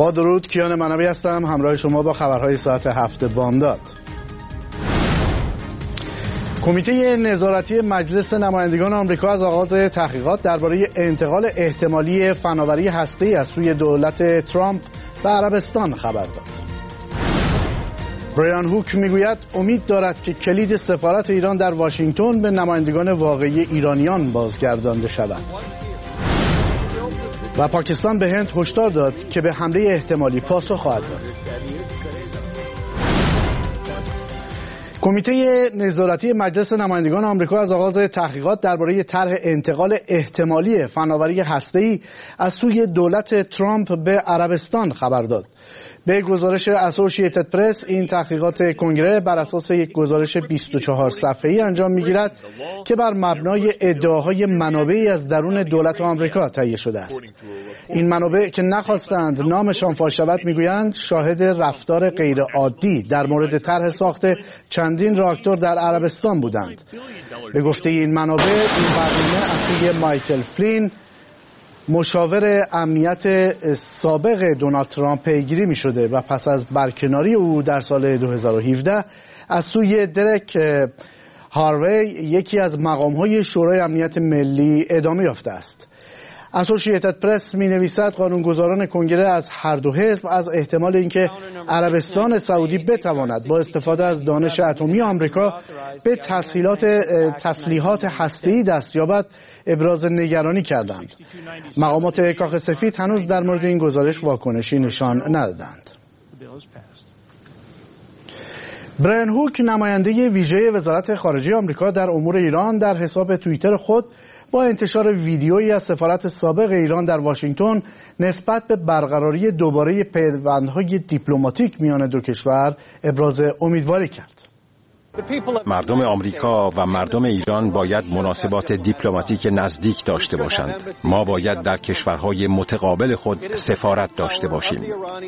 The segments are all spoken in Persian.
با درود، کیان منوی هستم، همراه شما با خبرهای ساعت 7 بامداد. کمیته نظارتی مجلس نمایندگان آمریکا از آغاز تحقیقات درباره انتقال احتمالی فناوری هسته‌ای از سوی دولت ترامپ به عربستان خبر داد. برایان هوک میگوید امید دارد که کلید سفارت ایران در واشنگتن به نمایندگان واقعی ایرانیان بازگردانده شود. و پاکستان به هند هشدار داد که به حمله احتمالی پاسخ خواهد داد. کمیته نظارتی مجلس نمایندگان آمریکا از آغاز تحقیقات درباره طرح انتقال احتمالی فناوری هسته‌ای از سوی دولت ترامپ به عربستان خبر داد. به گزارش اسوسییتد پرس، این تحقیقات کنگره بر اساس یک گزارش 24 صفحه‌ای انجام می‌گیرد که بر مبنای ادعاهای منابعی از درون دولت آمریکا تهیه شده است. این منابع که نخواستند نامشان فاش شود میگویند شاهد رفتار غیرعادی در مورد طرح ساخت چندین راکتور در عربستان بودند. به گفته این منابع، این برنامه از سوی مایکل فلین، مشاور امنیت سابق دونالد ترامپ پیگیری می شده و پس از برکناری او در سال 2017 از سوی درک هاروی، یکی از مقام‌های شورای امنیت ملی، ادامه یافته است. اسوسییتد پرس می نویسد قانونگذاران کنگره از هر دو حزب از احتمال اینکه عربستان سعودی بتواند با استفاده از دانش اتمی آمریکا به تسلیحات هسته‌ای دست یابد ابراز نگرانی کردند. مقامات کاخ سفید هنوز در مورد این گزارش واکنشی نشان ندادند. برایان هوک، نماینده ویژه وزارت خارجه آمریکا در امور ایران، در حساب توییتر خود با انتشار ویدیویی از سفارت سابق ایران در واشنگتن نسبت به برقراری دوباره پیوندهای دیپلماتیک میان دو کشور ابراز امیدواری کرد. مردم آمریکا و مردم ایران باید مناسبات دیپلماتیک نزدیک داشته باشند. ما باید در کشورهای متقابل خود سفارت داشته باشیم.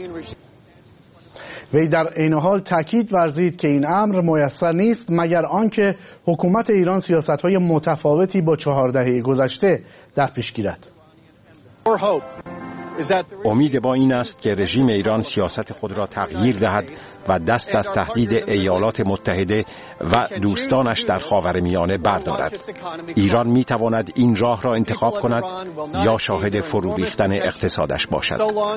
وی در این حال تاکید ورزید که این امر میسر نیست مگر آنکه حکومت ایران سیاست‌های متفاوتی با 4 دهه گذشته در پیش گیرد. امید ما این است که رژیم ایران سیاست خود را تغییر دهد و دست از تهدید ایالات متحده و دوستانش در خاورمیانه بردارد. ایران می تواند این راه را انتخاب کند یا شاهد فرو ریختن اقتصادش باشد.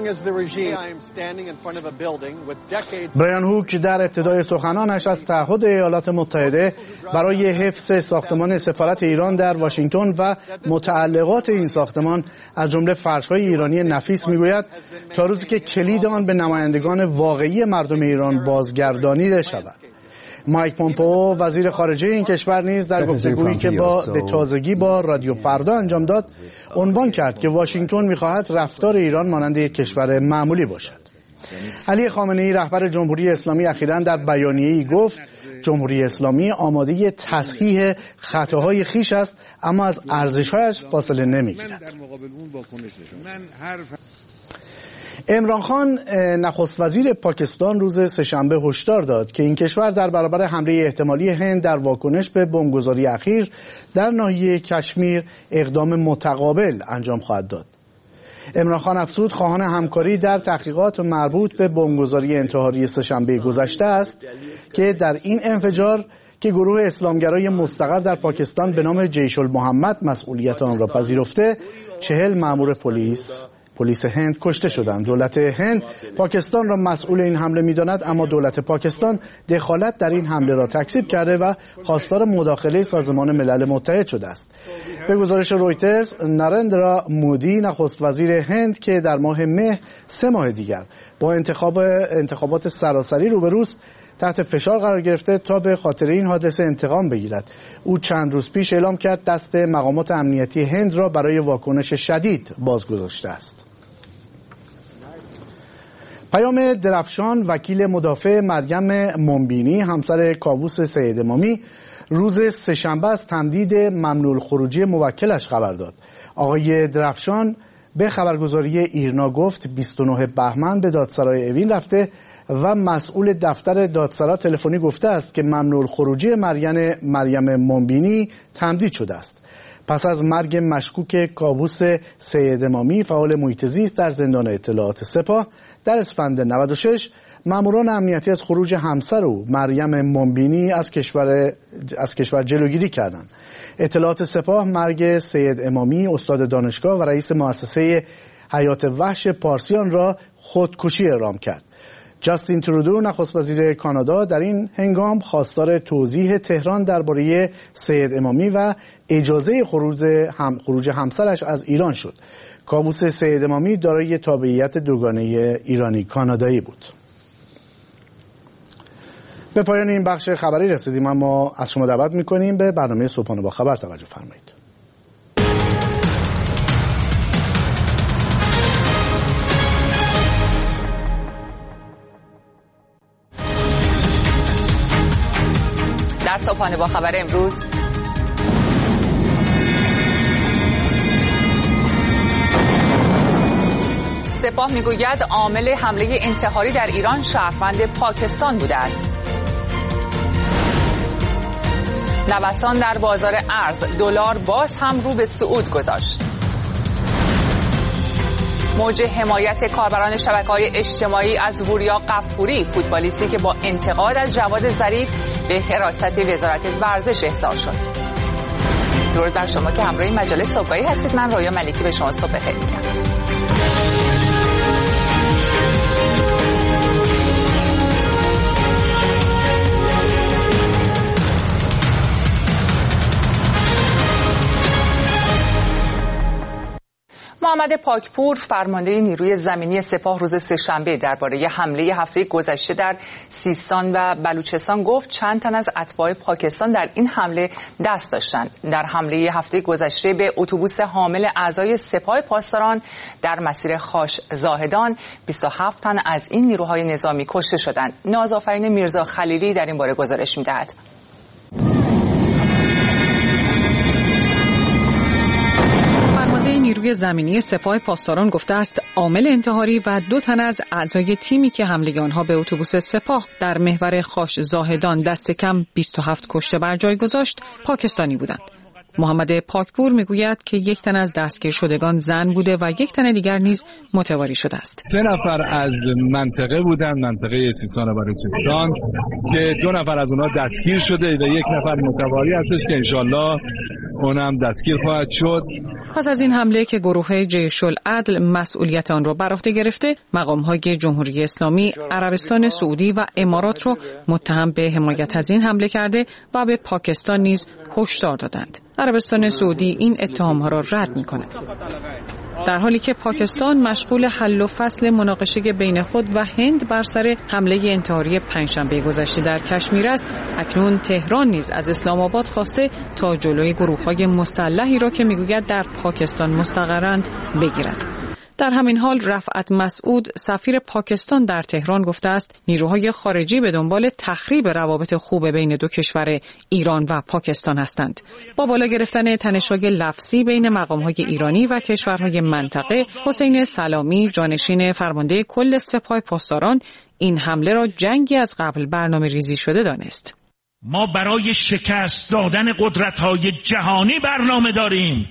برایان هوک در ابتدای سخنانش از تعهد ایالات متحده برای حفظ ساختمان سفارت ایران در واشنگتن و متعلقات این ساختمان از جمله فرش‌های ایرانی نفیس میگوید تا روزی که کلید آن به نمایندگان واقعی مردم ایران بازگردانیده شود. مایک پومپئو، وزیر خارجه این کشور، نیز در گفتگویی که به تازگی با رادیو فردا انجام داد عنوان کرد که واشنگتن می‌خواهد رفتار ایران مانند یک کشور معمولی باشد. علی خامنه‌ای، رهبر جمهوری اسلامی، اخیراً در بیانیه‌ای گفت جمهوری اسلامی آماده تصحیح خطاهای خویش است اما از ارزش‌هایش فاصله نمی‌گیرد. عمران خان، نخست وزیر پاکستان، روز سه‌شنبه هشدار داد که این کشور در برابر حمله احتمالی هند در واکنش به بمبگذاری اخیر در ناحیه کشمیر اقدام متقابل انجام خواهد داد. عمران خان افزود خواهان همکاری در تحقیقات مربوط به بمبگذاری انتحاری سه‌شنبه گذشته است که در این انفجار که گروه اسلامگرای مستقر در پاکستان به نام جیش المحمد مسئولیت آن را پذیرفته، 40 مأمور پلیس هند کشته شدند. دولت هند پاکستان را مسئول این حمله می‌داند، اما دولت پاکستان دخالت در این حمله را تکذیب کرده و خواستار مداخله سازمان ملل متحد شده است. به گزارش رویترز، نارندرا مودی، نخست وزیر هند که در ماه مه 3 ماه دیگر با انتخابات سراسری روبروست، تحت فشار قرار گرفته تا به خاطر این حادثه انتقام بگیرد. او چند روز پیش اعلام کرد دست مقامات امنیتی هند را برای واکنش شدید بازگذاشته است. پیام درفشان، وکیل مدافع مریم مومبینی، همسر کاووس سید امامی، روز سه‌شنبه از تمدید ممنوع الخروجی موکلش خبر داد. آقای درفشان به خبرگزاری ایرنا گفت 29 بهمن به دادسرای اوین رفته و مسئول دفتر دادسرا تلفنی گفته است که ممنوع الخروجی مریم مومبینی تمدید شده است. پس از مرگ مشکوک کاووس سید امامی فعال محیط زیست در زندان اطلاعات سپاه در اسفند 96 ماموران امنیتی از خروج همسر او مریم منبینی از کشور جلوگیری کردند. اطلاعات سپاه مرگ سید امامی استاد دانشگاه و رئیس مؤسسه حیات وحش پارسیان را خودکشی اعلام کرد. جاستین ترودو نخست وزیر کانادا در این هنگام خواستار توضیح تهران درباره سید امامی و اجازه خروج همسرش از ایران شد. کاووس سید امامی دارای تابعیت دوگانه ایرانی کانادایی بود. به پایان این بخش خبری رسیدیم، اما از شما دعوت می‌کنیم به برنامه صبحانه با خبر توجه فرمایید. در صبحانه با خبر امروز سپاه میگوید عامل حمله انتحاری در ایران شهروند پاکستان بوده است. نوسان در بازار ارز، دلار باز هم رو به صعود گذاشت. موج حمایت کاربران شبکه‌های اجتماعی از وریا غفوری، فوتبالیستی که با انتقاد از جواد ظریف به حراست وزارت ورزش احضار شد. درود بر شما که همراه مجله صبحگاهی هستید. من رویا ملکی به شما صبح بخیر میگم. محمد پاکپور فرمانده نیروی زمینی سپاه روز سه‌شنبه درباره حمله هفته گذشته در سیستان و بلوچستان گفت چند تن از اتباع پاکستان در این حمله دست داشتند. در حمله هفته گذشته به اتوبوس حامل اعضای سپاه پاسداران در مسیر خاش زاهدان 27 تن از این نیروهای نظامی کشته شدند. نازآفرین میرزا خلیلی در این باره گزارش می‌دهد. نیروی زمینی سپاه پاسداران گفته است عامل انتحاری و 2 تن از اعضای تیمی که حمله آنها به اتوبوس سپاه در محور خاش زاهدان دست کم 27 کشته بر جای گذاشت پاکستانی بودند. محمد پاکپور میگوید که 1 تن از دستگیر شدگان زن بوده و 1 تن دیگر نیز متواری شده است. 3 نفر از منطقه بودند، منطقه سیستان و بلوچستان، که 2 نفر از اونها دستگیر شده و 1 نفر متواری هستش که انشالله اونم دستگیر خواهد شد. پس از این حمله که گروه جیش العدل مسئولیت آن را بر عهده گرفته، مقام‌های جمهوری اسلامی، عربستان سعودی و امارات را متهم به حمایت از این حمله کرده و به پاکستان نیز هشدار دادند. عربستان سعودی این اتهام‌ها را رد می‌کند. در حالی که پاکستان مشغول حل و فصل مناقشه بین خود و هند بر سر حمله انتحاری پنجشنبه گذشته در کشمیر است، اکنون تهران نیز از اسلام آباد خواسته تا جلوی گروه‌های مسلحی را که میگوید در پاکستان مستقرند بگیرد. در همین حال رفعت مسعود سفیر پاکستان در تهران گفته است نیروهای خارجی به دنبال تخریب روابط خوب بین 2 کشور ایران و پاکستان هستند. با بالا گرفتن تنش‌های لفظی بین مقام‌های ایرانی و کشورهای منطقه، حسین سلامی جانشین فرمانده کل سپاه پاسداران این حمله را جنگی از قبل برنامه‌ریزی شده دانست. ما برای شکست دادن قدرت‌های جهانی برنامه داریم.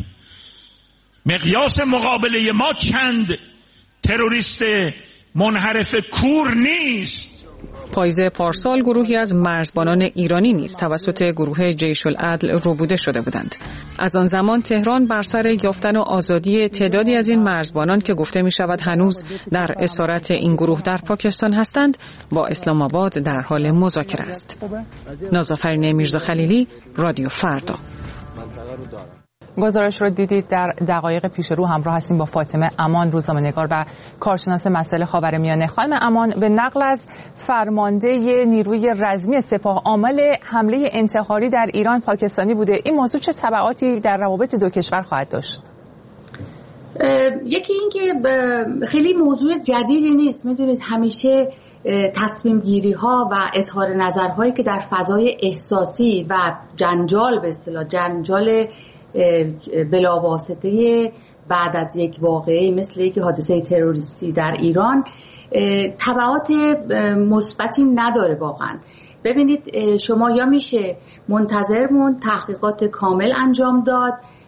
مقیاس مقابله ما چند تروریست منحرف کور نیست. پاییز پارسال گروهی از مرزبانان ایرانی نیز توسط گروه جیش العدل ربوده شده بودند. از آن زمان تهران بر سر یافتن و آزادی تعدادی از این مرزبانان که گفته می شود هنوز در اسارت این گروه در پاکستان هستند با اسلام آباد در حال مذاکره است. نازآفرین میرزا خلیلی، رادیو فردا. گزارش رو دیدید. در دقایق پیش رو همراه هستیم با فاطمه امان، روزنامه‌نگار و کارشناس مسائل خاورمیانه. خانم امان، به نقل از فرمانده نیروی رزمی سپاه عامل حمله انتحاری در ایران پاکستانی بوده. این موضوع چه تبعاتی در روابط 2 کشور خواهد داشت؟ یکی این که خیلی موضوع جدیدی نیست. میدونید همیشه تصمیم گیری ها و اظهار نظرهایی که در فضای احساسی و جنجال، به اصطلاح جنجال بلاواسطه بعد از یک واقعه مثل یک حادثه تروریستی در ایران تبعات مثبتی نداره واقعا. ببینید شما یا میشه منتظر موند، تحقیقات کامل انجام داد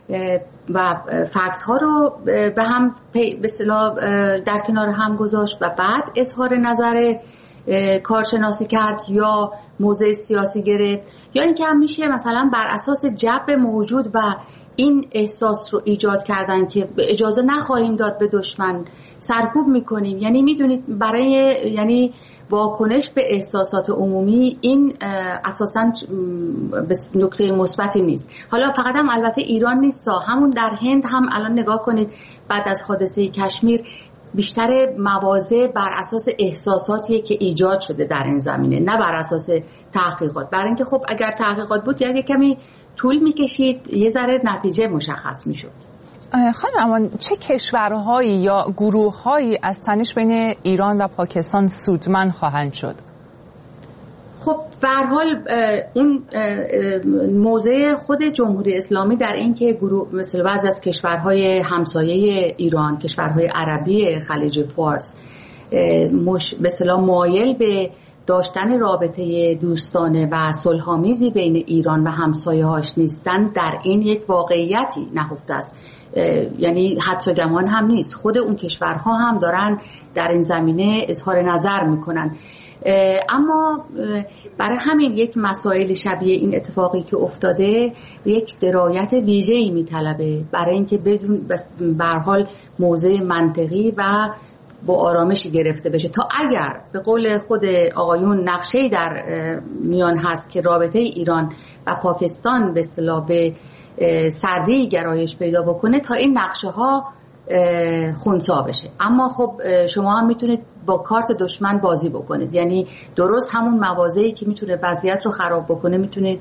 و فکت ها رو به هم به اصطلاح در کنار هم گذاشت و بعد اظهار نظر کارشناسی کرد یا موضع سیاسی گرفت، یا اینکه هم میشه مثلا بر اساس جو موجود و این احساس رو ایجاد کردن که اجازه نخواهیم داد به دشمن، سرکوب میکنیم. یعنی میدونید برای یعنی واکنش به احساسات عمومی این اساساً نکته مثبتی نیست. حالا فقط هم البته ایران نیست، همون در هند هم الان نگاه کنید بعد از حادثه کشمیر بیشتر مواضع بر اساس احساساتیه که ایجاد شده در این زمینه، نه بر اساس تحقیقات. برای اینکه خب اگر تحقیقات بود یه کمی طول میکشید، یه ذره نتیجه مشخص میشد. خانم امان، چه کشورهایی یا گروههایی از تنش بین ایران و پاکستان سودمند خواهند شد؟ خب به هر حال اون موضع خود جمهوری اسلامی در این که گروه مثل بعضی از کشورهای همسایه ایران، کشورهای عربی خلیج فارس به اصطلاح مایل به داشتن رابطه دوستانه و صلح‌آمیزی بین ایران و همسایه‌هاش نیستن، در این یک واقعیتی نهفته است. یعنی حدس و گمان هم نیست، خود اون کشورها هم دارن در این زمینه اظهار نظر میکنن. اما برای همین یک مسائل شبیه این اتفاقی که افتاده یک درایت ویژه‌ای میطلبه برای اینکه بدون به هر حال موضع منطقی و با آرامشی گرفته بشه، تا اگر به قول خود آقایون نقشه‌ای در میان هست که رابطه ایران و پاکستان به اصطلاح به سردی گرایش پیدا بکنه، تا این نقشه ها خنثی بشه. اما خب شما هم میتونید با کارت دشمن بازی بکنید، یعنی درست همون مواضعی که میتونه وضعیت رو خراب بکنه میتونید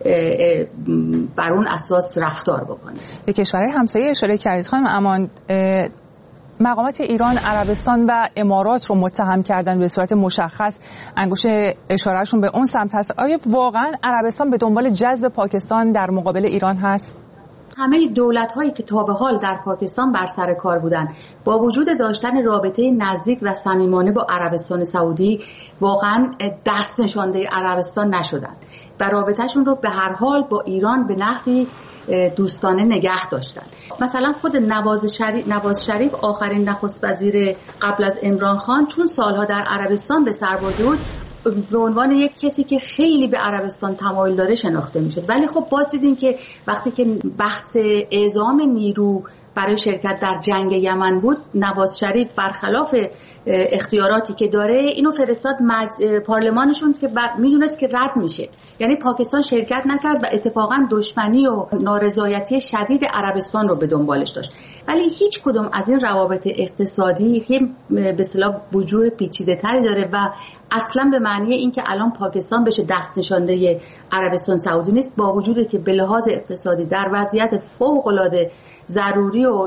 بر اون اساس رفتار بکنید. به کشورهای همسایه اشاره کردید خانم امان. مقامات ایران، عربستان و امارات رو متهم کردن به صورت مشخص، انگشت اشارهشون به اون سمت هست. آیا واقعا عربستان به دنبال جذب پاکستان در مقابل ایران هست؟ همه دولت‌هایی که تا به حال در پاکستان بر سر کار بودن با وجود داشتن رابطه نزدیک و صمیمانه با عربستان سعودی واقعا دست نشانده عربستان نشدند و رابطه‌شون رو به هر حال با ایران به نحوی دوستانه نگه داشتن. مثلا خود نواز شریف آخرین نخست وزیر قبل از عمران خان، چون سالها در عربستان به سر برده بود، به عنوان یک کسی که خیلی به عربستان تمایل داره شناخته میشد. ولی خب باز دیدیم که وقتی که بحث اعزام نیرو برای شرکت در جنگ یمن بود، نواز شریف برخلاف اختیاراتی که داره اینو فرستاد پارلمانشون که میدونست که رد میشه. یعنی پاکستان شرکت نکرد و اتفاقا دشمنی و نارضایتی شدید عربستان رو به دنبالش داشت. ولی هیچ کدوم از این روابط اقتصادی که به اصطلاح وجوه پیچیده تری داره و اصلا به معنی این که الان پاکستان بشه دست نشانده عربستان سعودی نیست، با وجودی که به لحاظ اقتصادی در وضعیت فوق العاده ضروری و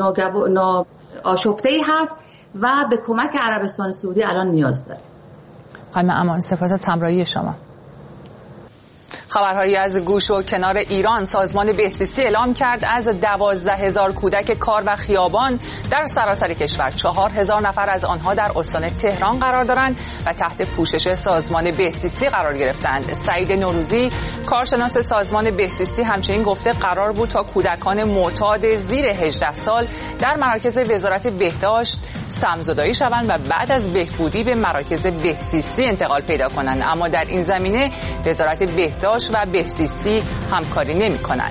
ناآشفته‌ای هست و به کمک عربستان سعودی الان نیاز داره. خانم امان، سپاس از همراهی شما. خبرهایی از گوش و کنار ایران. سازمان بهزیستی اعلام کرد از 12,000 کودک کار و خیابان در سراسر کشور 4,000 نفر از آنها در استان تهران قرار دارند و تحت پوشش سازمان بهزیستی قرار گرفتند. سعید نوروزی، کارشناس سازمان بهزیستی، همچنین گفته قرار بود تا کودکان معتاد زیر 18 سال در مراکز وزارت بهداشت سمزدایی شوند و بعد از بهبودی به مراکز بهزیستی انتقال پیدا کنند، اما در این زمینه وزارت بهداشت و بهزیستی همکاری نمی‌کنند.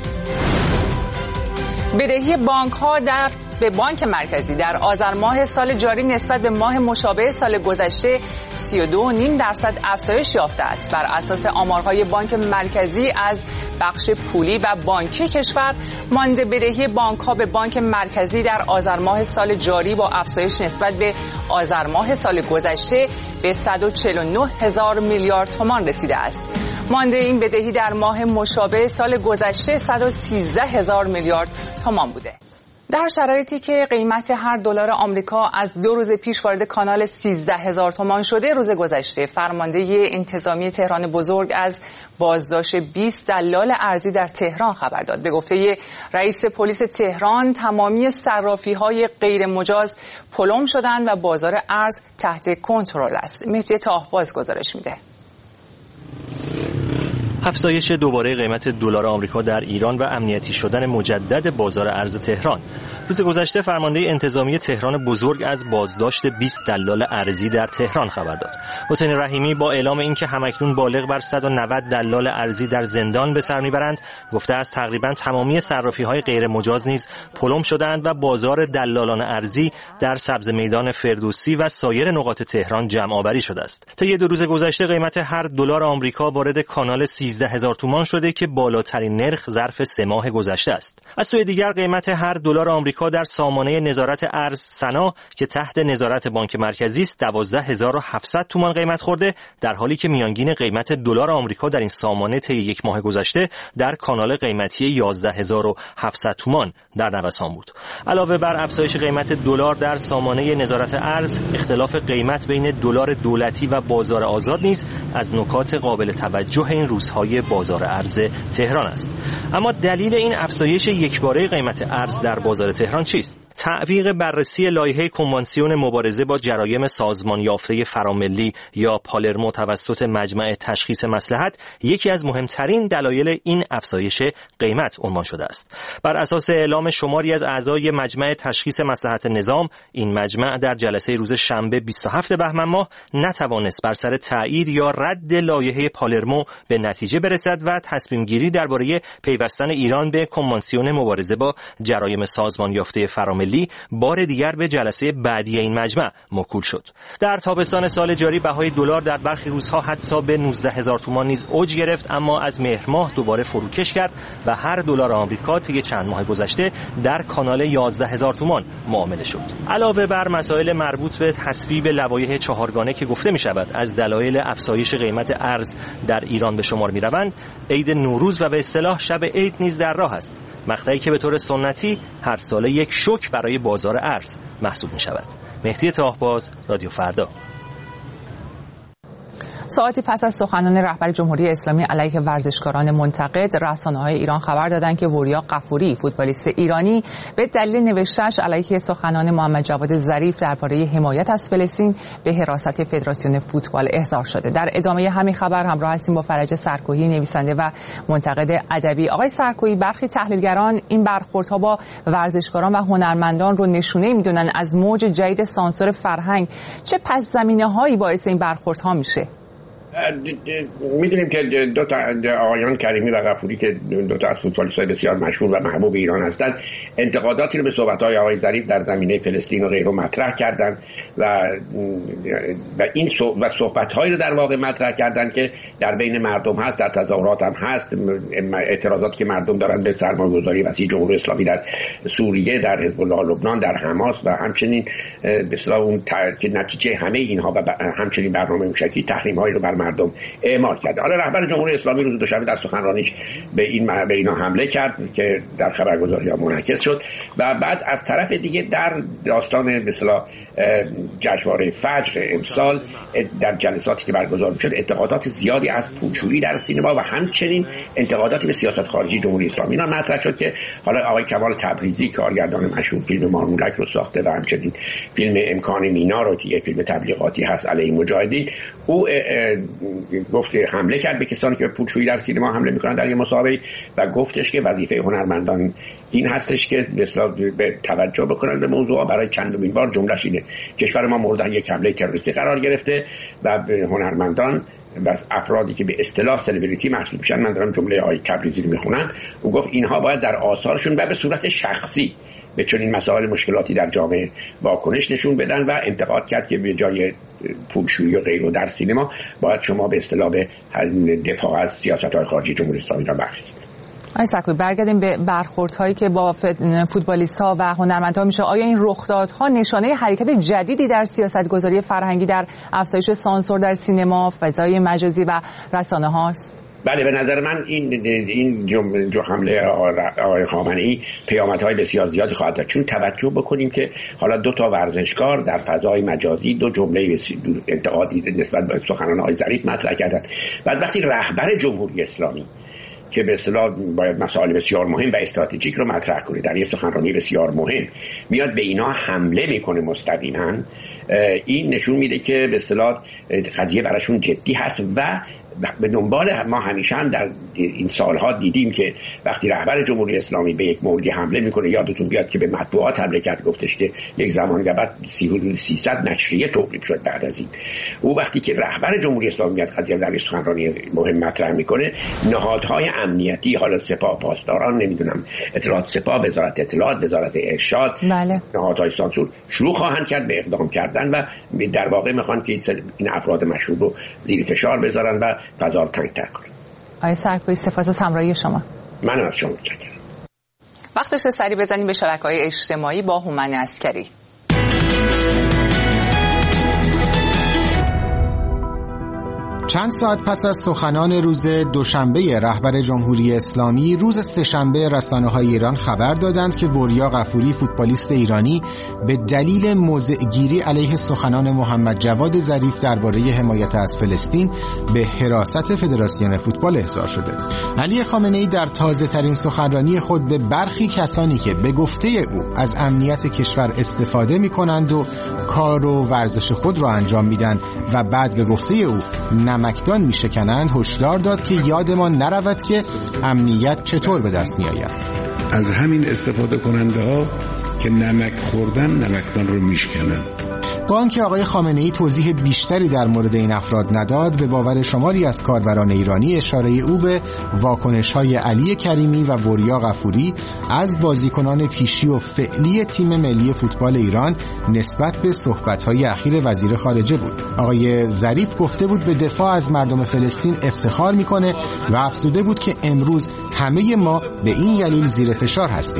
بدهی بانک‌ها به بانک مرکزی در آذر ماه سال جاری نسبت به ماه مشابه سال گذشته 32.5% افزایش یافته است. بر اساس آمارهای بانک مرکزی از بخش پولی و بانکی کشور، مانده بدهی بانک‌ها به بانک مرکزی در آذر ماه سال جاری با افزایش نسبت به آذر ماه سال گذشته به 149,000 میلیارد تومان رسیده است. مانده این بدهی در ماه مشابه سال گذشته 113,000 میلیارد تومان بوده. در شرایطی که قیمت هر دلار آمریکا از 2 روز پیش وارد کانال 13,000 تومان شده، روز گذشته فرمانده انتظامی تهران بزرگ از بازداشت 20 دلال ارزی در تهران خبر داد. به گفته رئیس پلیس تهران، تمامی صرافی‌های غیر مجاز پلم شدند و بازار ارز تحت کنترل است. مهدی تاهباز گزارش میده. افزایش دوباره قیمت دلار آمریکا در ایران و امنیتی شدن مجدد بازار ارز تهران. روز گذشته فرمانده انتظامی تهران بزرگ از بازداشت 20 دلال ارزی در تهران خبر داد. حسین رحیمی با اعلام اینکه همکنون بالغ بر 190 دلال ارزی در زندان به سر میبرند، گفته است تقریبا تمامی صرافی‌های غیر مجاز نیز پلم شدند و بازار دلالان ارزی در سبز میدان فردوسی و سایر نقاط تهران جمع آوری شده است. طی 2 روز گذشته قیمت هر دلار آمریکا وارد کانال 13,000 تومان شده که بالاترین نرخ ظرف 3 ماه گذشته است. از سوی دیگر قیمت هر دلار آمریکا در سامانه نظارت ارز سنا که تحت نظارت بانک مرکزی است 12,700 تومان قیمت خورده، در حالی که میانگین قیمت دلار آمریکا در این سامانه طی 1 ماه گذشته در کانال قیمتی 11,700 تومان در نوسان بود. علاوه بر افزایش قیمت دلار در سامانه نظارت ارز، اختلاف قیمت بین دلار دولتی و بازار آزاد نیز از نکات قابل توجه این روزهای بازار ارز تهران است. اما دلیل این افزایش یکباره قیمت ارز در بازار تهران چیست؟ تعویق بررسی لایحه کنوانسیون مبارزه با جرایم سازمان یافته فراملی یا پالرمو توسط مجمع تشخیص مصلحت یکی از مهمترین دلایل این افزایش قیمت عنوان شده است. بر اساس اعلام شماری از اعضای مجمع تشخیص مصلحت نظام، این مجمع در جلسه روز شنبه 27 بهمن ماه نتوانست بر سر تایید یا رد لایحه پالرمو به نتیجه برسد و تصمیم گیری درباره پیوستن ایران به کنوانسیون مبارزه با جرایم سازمان یافته فراملی بار دیگر به جلسه بعدی این مجمع موکول شد. در تابستان سال جاری بهای دلار در برخی روزها حتی به 19,000 تومان نیز اوج گرفت، اما از مهر ماه دوباره فروکش کرد و هر دلار آمریکا طی چند ماه گذشته در کانال 11,000 تومان معامله شد. علاوه بر مسائل مربوط به تصویب لوایح چهارگانه که گفته می شود از دلایل افزایش قیمت ارز در ایران به شمار می روند، عید نوروز و به اصطلاح شب عید نیز در راه است، مقطعی که به طور سنتی هر ساله یک شوک برای بازار ارز محسوب می شود. مهدی طاهباز، رادیو فردا. ساعتی پس از سخنان رهبر جمهوری اسلامی علیه ورزشکاران منتقد، رسانه‌های ایران خبر دادند که وریا غفوری، فوتبالیست ایرانی، به دلیل نوشته‌اش علیه سخنان محمد جواد ظریف درباره حمایت از فلسطین به حراست فدراسیون فوتبال احضار شده. در ادامه همین خبر همراه هستیم با فرج سرکوهی، نویسنده و منتقد ادبی. آقای سرکوهی، برخی تحلیلگران این برخوردها با ورزشکاران و هنرمندان رو نشونه می‌دونن از موج جدید سانسور فرهنگ. چه پس‌زمینه‌هایی باعث این برخوردها میشه؟ میدونیم که دو تا آقایان کریمی و غفوری که دو تا از فوتبالیست‌های بسیار مشهور و محبوب ایران هستند، انتقاداتی رو به صحبت‌های آقای ظریف در زمینه فلسطین و غیره مطرح کردند و این صحبت‌هایی رو در واقع مطرح کردند که در بین مردم هست، در تظاهرات هم هست، اعتراضاتی که مردم دارن به سرمایه‌گذاری وسیع جمهوری اسلامی در سوریه، در حزب الله لبنان، در حماس و همچنین به اصطلاح اون که نتیجه همه اینها و همچنین برنامه موشکی تحریم‌هایی رو بر مردم اعمال کرد. حالا رهبر جمهوری اسلامی روز دوشنبه در سخنرانیش به اینا حمله کرد که در خبرگزاری‌ها منعکس شد و بعد از طرف دیگه در داستان به اصطلاح جشنواره فجر امسال در جلساتی که برگزار می‌شد انتقادات زیادی از پولشویی در سینما و همچنین انتقاداتی به سیاست خارجی جمهوری اسلامی اینا مطرح شد که حالا آقای کمال تبریزی کارگردان مشهور فیلم مارمولک رو ساخته و همچنین فیلم امکان مینا رو که یک فیلم تبلیغاتی هست علیه مجاهدین، او گفت حمله کرد به کسانی که به پولشویی در سینما حمله میکنن در یه مسابقه و گفتش که وظیفه هنرمندان این هستش که به توجه بکنن به موضوع. برای چندمین بار جمله‌اش اینه: کشور ما مورد یک حمله تروریستی قرار گرفته و هنرمندان و افرادی که به اصطلاح سلبریتی محسوب میشن، من دارم جمله آقای تبریزی رو میخونم، او گفت اینها باید در آثارشون و به صورت شخصی به چنین مسائل مشکلاتی در جامعه واکنش نشون بدن و انتقاد کرد که به جای پولشویی و غیره در سینما باید شما به اصطلاح به دفاع از سیاست‌های خارجی جمهوری اسلامی را بخشید. آقای سرکوهی، برگردیم به برخوردهایی که با فوتبالیست‌ها و هنرمندها میشه. آیا این رخدادها نشانه حرکت جدیدی در سیاست‌گذاری فرهنگی در افزایش سانسور در سینما، فضای مجازی و رسانه هاست؟ بله، به نظر من این حمله آقای خامنه‌ای پیامدهای بسیار زیادی خواهد داشت، چون توجه بکنیم که حالا دو تا ورزشکار در فضای مجازی دو جمله انتقادی نسبت به سخنان آقای ظریف مطرح کردند. بعد وقتی رهبر جمهوری اسلامی که به اصطلاح باید مسائل بسیار مهم و استراتژیک رو مطرح کنه در یک سخنرانی بسیار مهم میاد به اینا حمله میکنه مستقیما، این نشون میده که به اصطلاح قضیه براشون جدی هست و به دنبال ما همیشه هم در این سالها دیدیم که وقتی رهبر جمهوری اسلامی به یک موردی حمله میکنه، یادتون بیاد که به مطبوعات حمله کرد، گفتش که یک زمانی بعد 300 نشریه توقیف شد بعد از این. او وقتی که رهبر جمهوری اسلامی میاد قضیه در سخنرانی مهم مطرح میکنه، نهادهای امنیتی، حالا سپاه، پاسداران، نمیدونم اطلاعات سپاه، وزارت اطلاعات، وزارت ارشاد، نهادهای سانسور شروع خواهند کرد به اقدام کردن و در واقع میخوان که این افراد مشهور رو زیر فشار بذارن و فضا رو تنگ‌تر کنن. آقای سرکوبی سپاس از همراهی شما. من از شما متشکرم. وقتش سری بزنیم به شبکه‌های اجتماعی با هومن عسکری. چند ساعت پس از سخنان روز دوشنبه رهبر جمهوری اسلامی، روز سه‌شنبه رسانه‌های ایران خبر دادند که وریا غفوری، فوتبالیست ایرانی، به دلیل موضع‌گیری علیه سخنان محمد جواد ظریف درباره حمایت از فلسطین به حراست فدراسیون فوتبال احضار شده. علی خامنه‌ای در تازه‌ترین سخنرانی خود به برخی کسانی که به گفته او از امنیت کشور استفاده می‌کنند و کار و ورزش خود را انجام میدن و بعد به گفته او نمکدان میشکنند هشدار داد که یادمان نرود که امنیت چطور به دست میآید. از همین استفاده کننده ها که نمک خوردن نمکدان رو میشکنن. با آنکه آقای خامنه‌ای توضیح بیشتری در مورد این افراد نداد، به باور شماری از کاربران ایرانی اشاره او به واکنش‌های علی کریمی و وریا غفوری از بازیکنان پیشی و فعلی تیم ملی فوتبال ایران نسبت به صحبت‌های اخیر وزیر خارجه بود. آقای ظریف گفته بود به دفاع از مردم فلسطین افتخار می‌کنه و افزوده بود که امروز همه ما به این دلیل زیر فشار هستیم.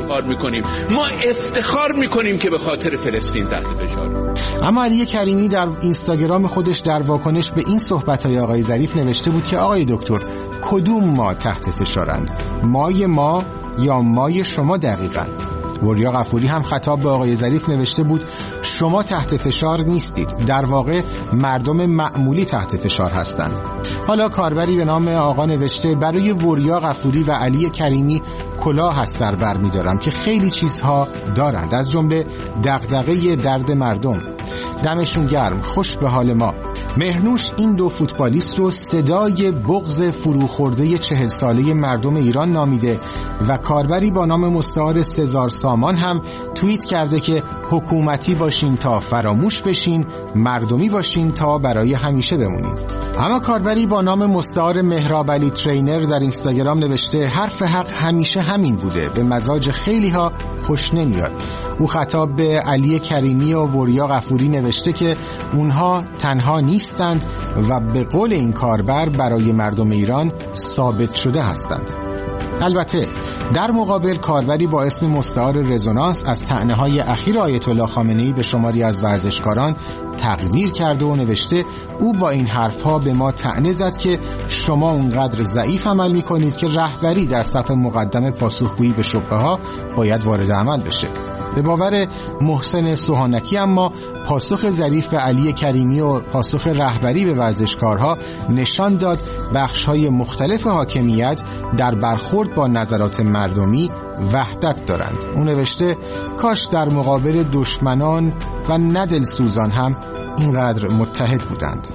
ما افتخار می‌کنیم که به خاطر فلسطین تحت فشار. اما علی کریمی در اینستاگرام خودش در واکنش به این صحبت‌های آقای ظریف نوشته بود که آقای دکتر، کدوم ما تحت فشارند؟ مای ما یا مای شما دقیقاً؟ وریا غفوری هم خطاب به آقای ظریف نوشته بود شما تحت فشار نیستید، در واقع مردم معمولی تحت فشار هستند. حالا کاربری به نام آقا نوشته برای وریا غفوری و علی کریمی کلاه از سر بر می‌دارم که خیلی چیزها دارند، از جمله دغدغه درد مردم. دمشون گرم، خوش به حال ما. مهرنوش این دو فوتبالیست رو صدای بغض فروخورده 40 ساله مردم ایران نامیده و کاربری با نام مستعار سزار سامان هم توییت کرده که حکومتی باشین تا فراموش بشین، مردمی باشین تا برای همیشه بمونین. اما کاربری با نام مستعار مهراب علی ترینر در اینستاگرام نوشته حرف حق همیشه همین بوده، به مزاج خیلی ها خوش نمیاد. او خطاب به علی کریمی و وریا غفوری نوشته که اونها تنها نیستند و به قول این کاربر برای مردم ایران ثابت شده هستند. البته در مقابل کاربری با اسم مستعار رزونانس از طعنه‌های اخیر آیت الله خامنه‌ای به شماری از ورزشکاران تقدیر کرده و نوشته او با این حرفها به ما طعنه زد که شما اونقدر ضعیف عمل می‌کنید که رهبری در صف مقدم پاسخگویی به شبهه‌ها باید وارد عمل بشه. به باور محسن سوهانکی اما پاسخ ظریف به علی کریمی و پاسخ رهبری به ورزشکارها نشان داد بخش‌های مختلف حاکمیت در برخورد با نظرات مردمی وحدت دارند. اون نوشته کاش در مقابل دشمنان و نه دلسوزان هم اینقدر متحد بودند.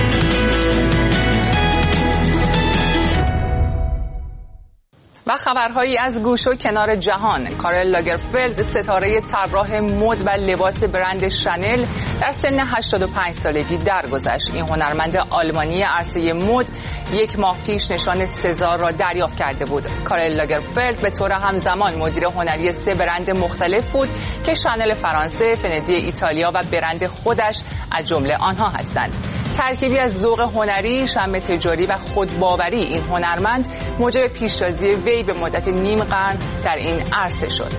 و خبرهایی از گوش و کنار جهان. کارل لاگرفلد، ستاره طراح مد و لباس برند شانل، در سن 85 سالگی درگذشت. این هنرمند آلمانی عرصه مد 1 ماه پیش نشان سزار را دریافت کرده بود. کارل لاگرفلد به طور همزمان مدیر هنری 3 برند مختلف بود که شانل فرانسه، فندی ایتالیا و برند خودش از جمله آنها هستند. ترکیبی از ذوق هنری، شم تجاری و خودباوری این هنرمند موجب پیشتازی وی به مدت نیم قرن در این عرصه شد.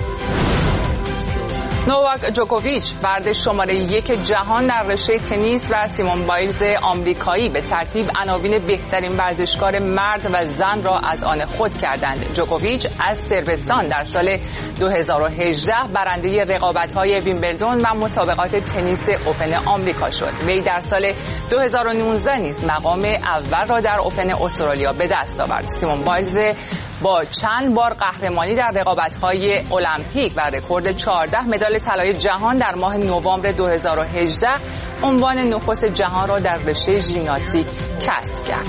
نوواک جوکوویچ، فرد شماره 1 جهان در رشته تنیس، و سیمون بایلز آمریکایی به ترتیب عناوین بهترین ورزشکار مرد و زن را از آن خود کردند. جوکوویچ از صربستان در سال 2018 برنده رقابت‌های ویمبلدون و مسابقات تنیس اوپن آمریکا شد. وی در سال 2019 نیز مقام اول را در اوپن استرالیا به دست آورد. سیمون بایلز با چند بار قهرمانی در رقابت‌های المپیک و رکورد 14 مدال طلای جهان در ماه نوامبر 2018 عنوان نخست جهان را در رشته ژیمناستیک کسب کرد.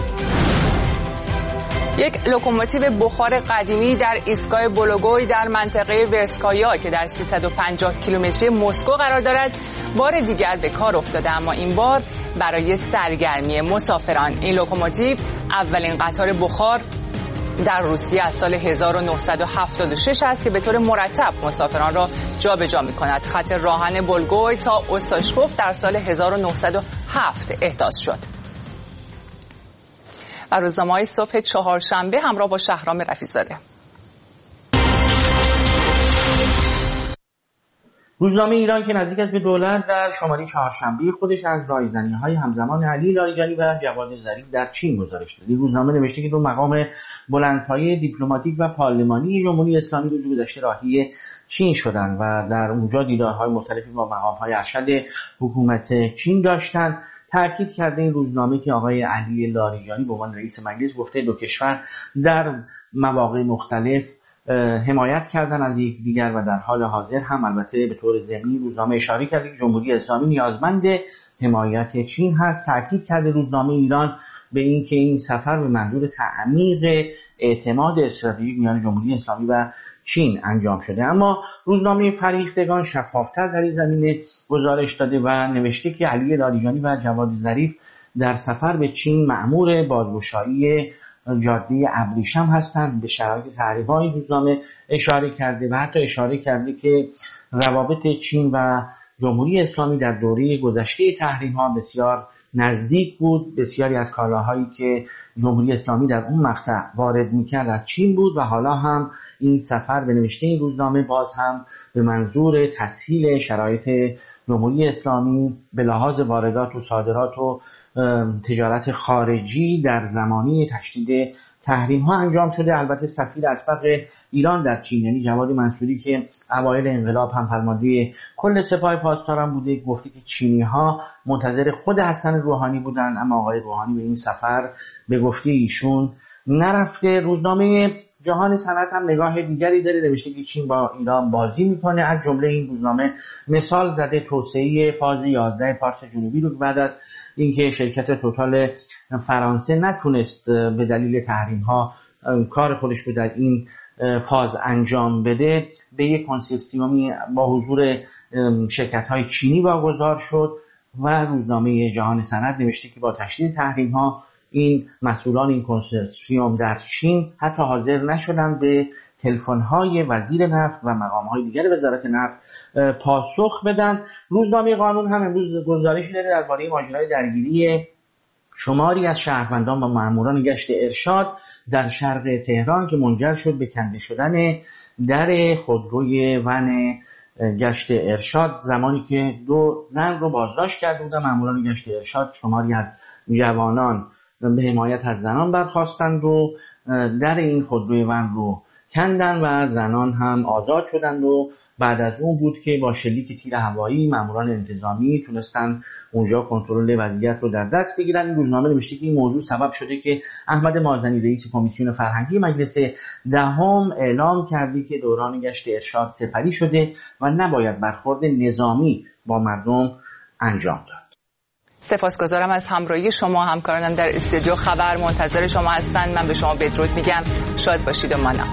یک لوکوموتیو بخار قدیمی در ایستگاه بولوگوی در منطقه ورسکایا که در 350 کیلومتری مسکو قرار دارد بار دیگر به کار افتاده، اما این بار برای سرگرمی مسافران. این لوکوموتیو اولین قطار بخار در روسیه از سال 1976 است که به طور مرتب مسافران را جابجا می‌کند. خط راهن بولگوی تا اوستاشکوف در سال 1907 احداث شد. و روزنامه‌های صبح چهارشنبه همراه با شهرام رفیع‌زاده. روزنامه ایران که نزدیک است به دولت در شماره چهارشنبه خودش از رایزنی‌های همزمان علی لاریجانی و جواد ظریف در چین گزارش داد. این روزنامه نوشته که دو مقام بلندپایه دیپلماتیک و پارلمانی جمهوری اسلامی روز گذشته راهی چین شدند و در اونجا دیدارهای مختلفی با مقام‌های ارشد حکومت چین داشتند. تأکید کرده این روزنامه که آقای علی لاریجانی به عنوان رئیس مجلس گفته دو کشور در مواقع مختلف حمایت کردن از یکدیگر و در حال حاضر هم البته به طور ضمنی روزنامه اشاره کرده که جمهوری اسلامی نیازمند حمایت چین هست. تأکید کرده روزنامه ایران به این که این سفر به منظور تعمیق اعتماد استراتژیک میان جمهوری اسلامی و چین انجام شده. اما روزنامه فریختگان شفافتر در این زمینه گزارش داده و نوشته که علی لاریجانی و جواد ظریف در سفر به چین مأمور بازگشایی جاده ابریشم هستند. به شرایط تحریم‌های روزنامه اشاره کرده و حتی اشاره کرده که روابط چین و جمهوری اسلامی در دوره گذشته تحریم‌ها بسیار نزدیک بود. بسیاری از کالاهایی که جمهوری اسلامی در اون مقطع وارد می‌کرد از چین بود و حالا هم این سفر به نوشته این روزنامه باز هم به منظور تسهیل شرایط جمهوری اسلامی به لحاظ واردات و صادرات و تجارت خارجی در زمانی تشدید تحریم ها انجام شده. البته سفیر اسبق ایران در چین یعنی جواد منصوری که اوایل انقلاب هم فرمانده کل سپاه پاسداران بوده گفته که چینی ها منتظر خود حسن روحانی بودند، اما آقای روحانی به این سفر به گفته ایشون نرفته. روزنامه جهان صنعت هم نگاه دیگری داره، نوشته که چین با ایران بازی میکنه. از جمله این روزنامه مثال زده توسعه فاز 11 پارس جنوبی رو بعد از اینکه شرکت توتال فرانسه نتونست به دلیل تحریم ها کار خودش رو در این فاز انجام بده به یک کنسورسیومی با حضور شرکت های چینی واگذار شد و روزنامه جهان صنعت نوشته که با تشدید تحریم ها این مسئولان این کنسورسیوم در چین حتی حاضر نشدن به تلفن‌های وزیر نفت و مقام‌های دیگر وزارت نفت پاسخ بدن. روزنامه قانون هم امروز گزارشی داره درباره ماجرای درگیری شماری از شهروندان با ماموران گشت ارشاد در شرق تهران که منجر شد به کنده شدن در خودروی ون گشت ارشاد زمانی که دو زن رو بازداشت کرده بودن. ماموران گشت ارشاد شماری از جوانان به حمایت از زنان برخاستند و در این خودروی ون رو کندن و زنان هم آزاد شدند و بعد از اون بود که با شلیک تیر هوایی ماموران انتظامی تونستن اونجا کنترل وضعیت رو در دست بگیرن. این روزنامه نوشته که این موضوع سبب شده که احمد مازنی رئیس کمیسیون فرهنگی مجلس دهم اعلام کرده که دوران گشت ارشاد سپری شده و نباید برخورد نظامی با مردم انجام داد. سپاسگزارم از همراهی شما. همکارانم در استودیو خبر منتظر شما هستند. من به شما بدرود میگم. شاد باشید و مانا.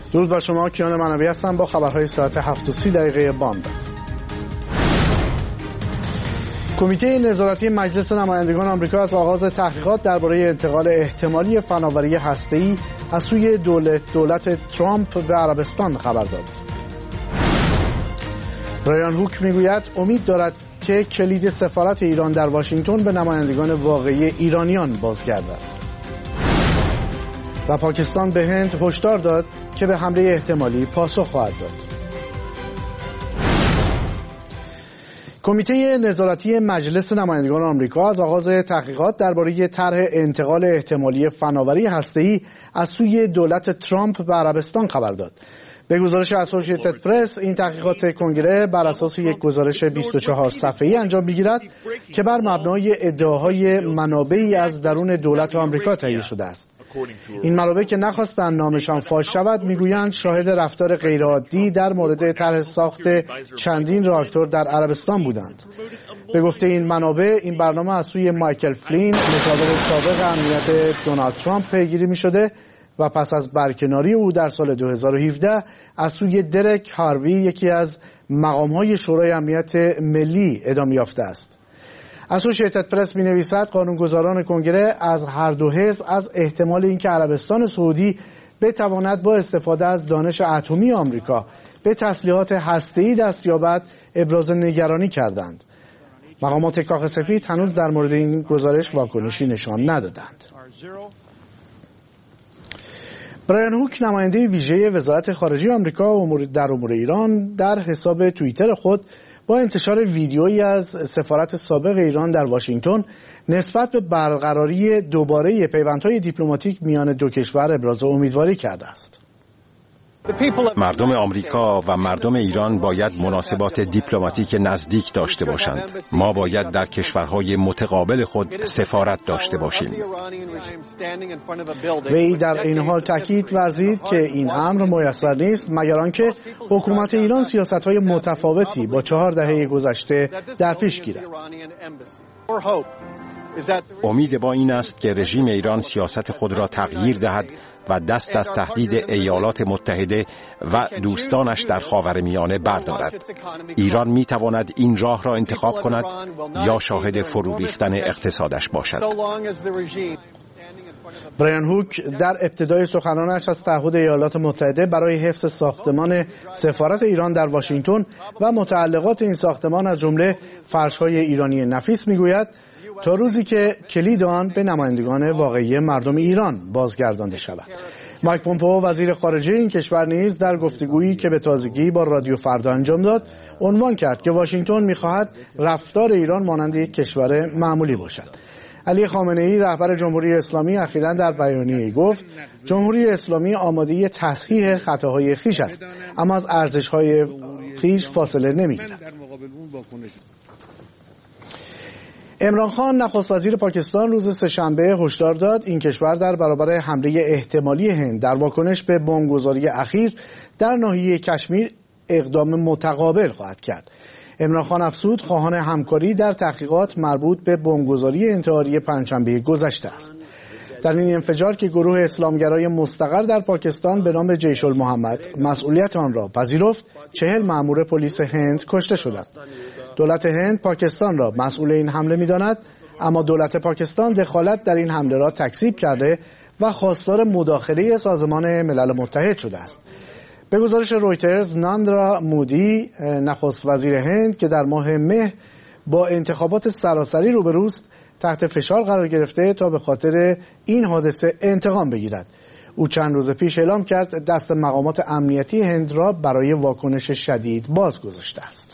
درود بر شما، کیان منابی هستم با خبرهای ساعت 7:30 بامداد. کمیته نظارتی مجلس نمایندگان آمریکا از آغاز تحقیقات درباره انتقال احتمالی فناوری هسته‌ای از سوی دولت ترامپ به عربستان خبر داد. برایان هوک میگوید امید دارد که کلید سفارت ایران در واشنگتن به نمایندگان واقعی ایرانیان بازگردد. و پاکستان به هند هشدار داد که به حمله احتمالی پاسخ خواهد داد. کمیته نظارتی مجلس نمایندگان آمریکا از آغاز تحقیقات درباره طرح انتقال احتمالی فناوری هسته‌ای از سوی دولت ترامپ به عربستان خبر داد. به گزارش اسوسییتد پرس، این تحقیقات کنگره بر اساس یک گزارش 24 صفحه‌ای انجام می‌گیرد که بر مبنای ادعاهای منابعی از درون دولت آمریکا تهیه شده است. این منابع که نخواستند نامشان فاش شود میگویند شاهد رفتار غیرعادی در مورد طرح ساخت چندین راکتور در عربستان بودند. به گفته این منابع، این برنامه از سوی مایکل فلین، مشاور سابق امنیت دونالد ترامپ پیگیری می شده و پس از برکناری او در سال 2017 از سوی درک هاروی، یکی از مقام‌های شورای امنیت ملی، ادامه یافته است. اسوسییتد پرس می‌نویسد قانونگذاران کنگره از هر دو حزب از احتمال اینکه عربستان سعودی بتواند با استفاده از دانش اتمی آمریکا به تسلیحات هسته‌ای دست یابد ابراز نگرانی کردند. مقامات کاخ سفید هنوز در مورد این گزارش واکنشی نشان ندادند. برایان هوک، نماینده ویژه وزارت خارجه آمریکا در امور ایران، در حساب توییتر خود با انتشار ویدیویی از سفارت سابق ایران در واشنگتن نسبت به برقراری دوباره پیوندهای دیپلماتیک میان دو کشور ابراز امیدواری کرده است. مردم آمریکا و مردم ایران باید مناسبات دیپلماتیک نزدیک داشته باشند. ما باید در کشورهای متقابل خود سفارت داشته باشیم. وی در این حال تاکید ورزید که این امر میسر نیست مگر آنکه حکومت ایران سیاست‌های متفاوتی با 4 دهه گذشته در پیش گیرد. امید ما این است که رژیم ایران سیاست خود را تغییر دهد و دست از تهدید ایالات متحده و دوستانش در خاورمیانه بردارد. ایران می تواند این راه را انتخاب کند یا شاهد فرو ریختن اقتصادش باشد. برایان هوک در ابتدای سخنانش از تعهد ایالات متحده برای حفظ ساختمان سفارت ایران در واشنگتن و متعلقات این ساختمان از جمله فرش‌های ایرانی نفیس میگوید تا روزی که کلید آن به نمایندگان واقعی مردم ایران بازگردانده شود. مایک پومپئو، وزیر خارجه این کشور، نیز در گفتگویی که به تازگی با رادیو فردا انجام داد عنوان کرد که واشنگتن می‌خواهد رفتار ایران مانند یک کشور معمولی باشد. علی خامنه‌ای، رهبر جمهوری اسلامی، اخیراً در بیانیه‌ای گفت جمهوری اسلامی آماده تصحیح خطاهای خویش است، اما از ارزش‌های خویش فاصله نمی‌گیرد. عمران خان، نخست وزیر پاکستان، روز سه‌شنبه هشدار داد این کشور در برابر حمله احتمالی هند در واکنش به بمبگذاری اخیر در ناحیه کشمیر اقدام متقابل خواهد کرد. عمران خان افزود خواهان همکاری در تحقیقات مربوط به بمبگذاری انتحاری پنجشنبه گذشته است. در این انفجار که گروه اسلامگرای مستقر در پاکستان به نام جیش المحمد مسئولیت آن را پذیرفت، 40 مأمور پلیس هند کشته شدند. دولت هند پاکستان را مسئول این حمله می‌داند، اما دولت پاکستان دخالت در این حمله را تکذیب کرده و خواستار مداخله سازمان ملل متحد شده است. به گزارش رویترز، ناندرا مودی، نخست وزیر هند که در ماه مه با انتخابات سراسری روبروست، تحت فشار قرار گرفته تا به خاطر این حادثه انتقام بگیرد. او چند روز پیش اعلام کرد دست مقامات امنیتی هند را برای واکنش شدید باز گذاشته است.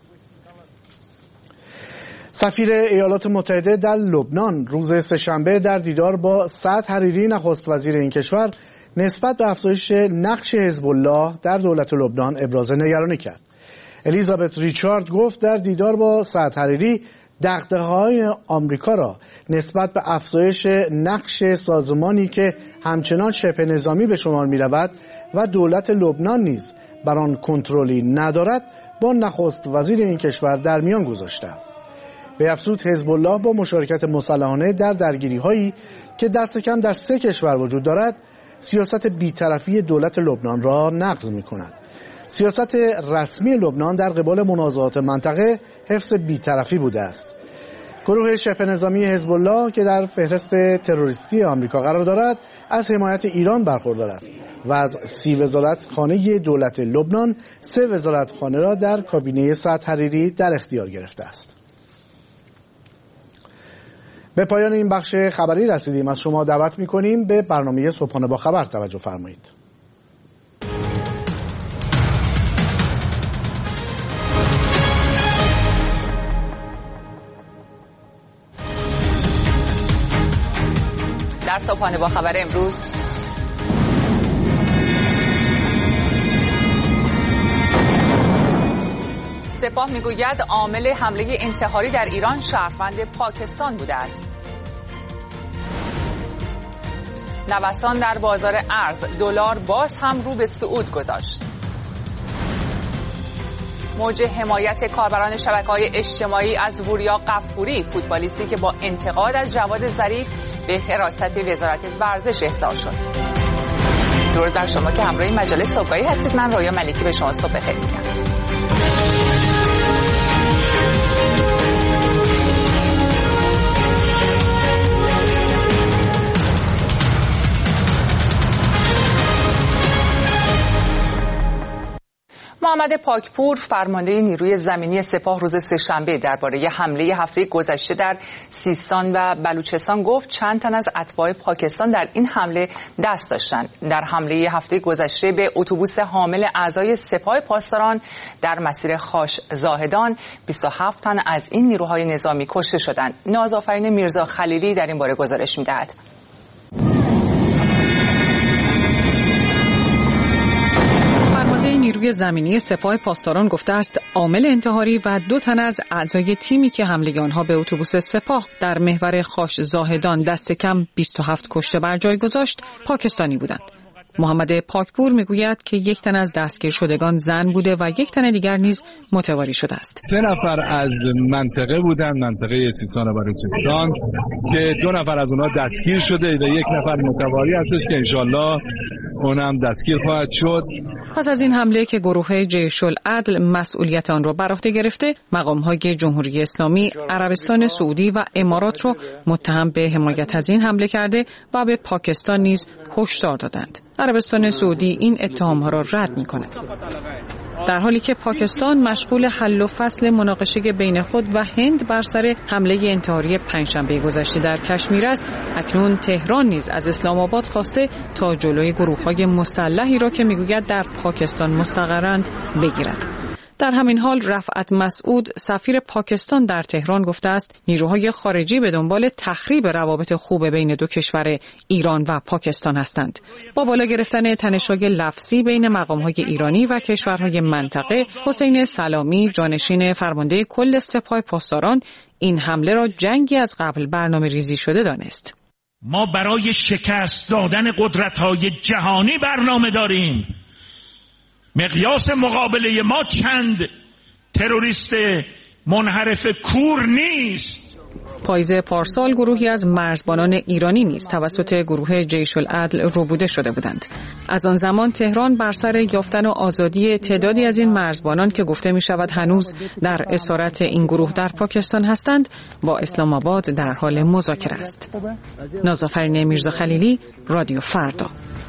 سفیر ایالات متحده در لبنان روز سه‌شنبه در دیدار با سعد حریری، نخست وزیر این کشور، نسبت به افزایش نقش حزب الله در دولت لبنان ابراز نگرانی کرد. الیزابت ریچارد گفت در دیدار با سعد حریری دغدغه‌های آمریکا را نسبت به افزایش نقش سازمانی که همچنان شبه نظامی به شمار می‌رود و دولت لبنان نیز بر آن کنترلی ندارد با نخست وزیر این کشور در میان گذاشته است. وی افزود حزب الله با مشارکت مسلحانه در درگیری‌هایی که دست کم در 3 کشور وجود دارد سیاست بی‌طرفی دولت لبنان را نقض می‌کند. سیاست رسمی لبنان در قبال منازعات منطقه حفظ بی‌طرفی بوده است. گروه شبه نظامی حزب الله که در فهرست تروریستی آمریکا قرار دارد از حمایت ایران برخوردار است و از 30 وزارتخانه دولت لبنان 3 وزارتخانه را در کابینه سعد حریری در اختیار گرفته است. به پایان این بخش خبری رسیدیم. از شما دعوت می‌کنیم به برنامه صبحانه با خبر توجه فرمایید. در صبحانه با خبر امروز سپاه میگوید عامل حمله انتحاری در ایران شهروند پاکستان بوده است. نوسان در بازار ارز، دلار باز هم رو به صعود گذاشت. موج حمایت کاربران شبکه‌های اجتماعی از وریا غفوری، فوتبالیستی که با انتقاد از جواد ظریف به حراست وزارت ورزش احضار شد. درود بر شما که همراه مجله صبحگاهی هستید. من رویا ملکی به شما صبح بخیر میگم. محمد پاکپور فرمانده نیروی زمینی سپاه روز سه‌شنبه درباره حمله هفته گذشته در سیستان و بلوچستان گفت چند تن از اتباع پاکستان در این حمله دست داشتند. در حمله هفته گذشته به اتوبوس حامل اعضای سپاه پاسداران در مسیر خاش زاهدان 27 تن از این نیروهای نظامی کشته شدند. نازآفرین میرزا خلیلی در این باره گزارش می‌دهد. نیروی زمینی سپاه پاسداران گفته است عامل انتحاری و 2 تن از اعضای تیمی که حمله آنها به اتوبوس سپاه در محور خاش زاهدان دست کم 27 کشته بر جای گذاشت پاکستانی بودند. محمد پاکپور میگوید که 1 تن از دستگیر شدگان زن بوده و 1 تن دیگر نیز متواری شده است. 3 نفر از منطقه بودند، منطقه سیستان و بلوچستان، که 2 نفر از اونها دستگیر شده و 1 نفر متواری هستش که انشالله اونم دستگیر خواهد شد. پس از این حمله که گروه جیش العدل مسئولیت آن را بر عهده گرفته، مقام‌های جمهوری اسلامی عربستان سعودی و امارات را متهم به حمایت از این حمله کرده و به پاکستان نیز هشدار دادند. عربستان سعودی این اتهام‌ها را رد می‌کند. در حالی که پاکستان مشغول حل و فصل مناقشه بین خود و هند بر سر حمله انتحاری پنجشنبه گذشته در کشمیر است، اکنون تهران نیز از اسلام آباد خواسته تا جلوی گروه‌های مسلحی را که میگوید در پاکستان مستقرند بگیرد. در همین حال رفعت مسعود سفیر پاکستان در تهران گفته است نیروهای خارجی به دنبال تخریب روابط خوب بین 2 کشور ایران و پاکستان هستند. با بالا گرفتن تنش‌های لفظی بین مقام‌های ایرانی و کشورهای منطقه، حسین سلامی جانشین فرمانده کل سپاه پاسداران این حمله را جنگی از قبل برنامه‌ریزی شده دانست. ما برای شکست دادن قدرت‌های جهانی برنامه داریم. مقیاس مقابله ما چند تروریست منحرف کور نیست. پاییز پارسال گروهی از مرزبانان ایرانی نیز توسط گروه جیش العدل ربوده شده بودند. از آن زمان تهران بر سر یافتن و آزادی تعدادی از این مرزبانان که گفته می شود هنوز در اسارت این گروه در پاکستان هستند با اسلام آباد در حال مذاکره است. نازآفرین میرزا خلیلی، رادیو فردا.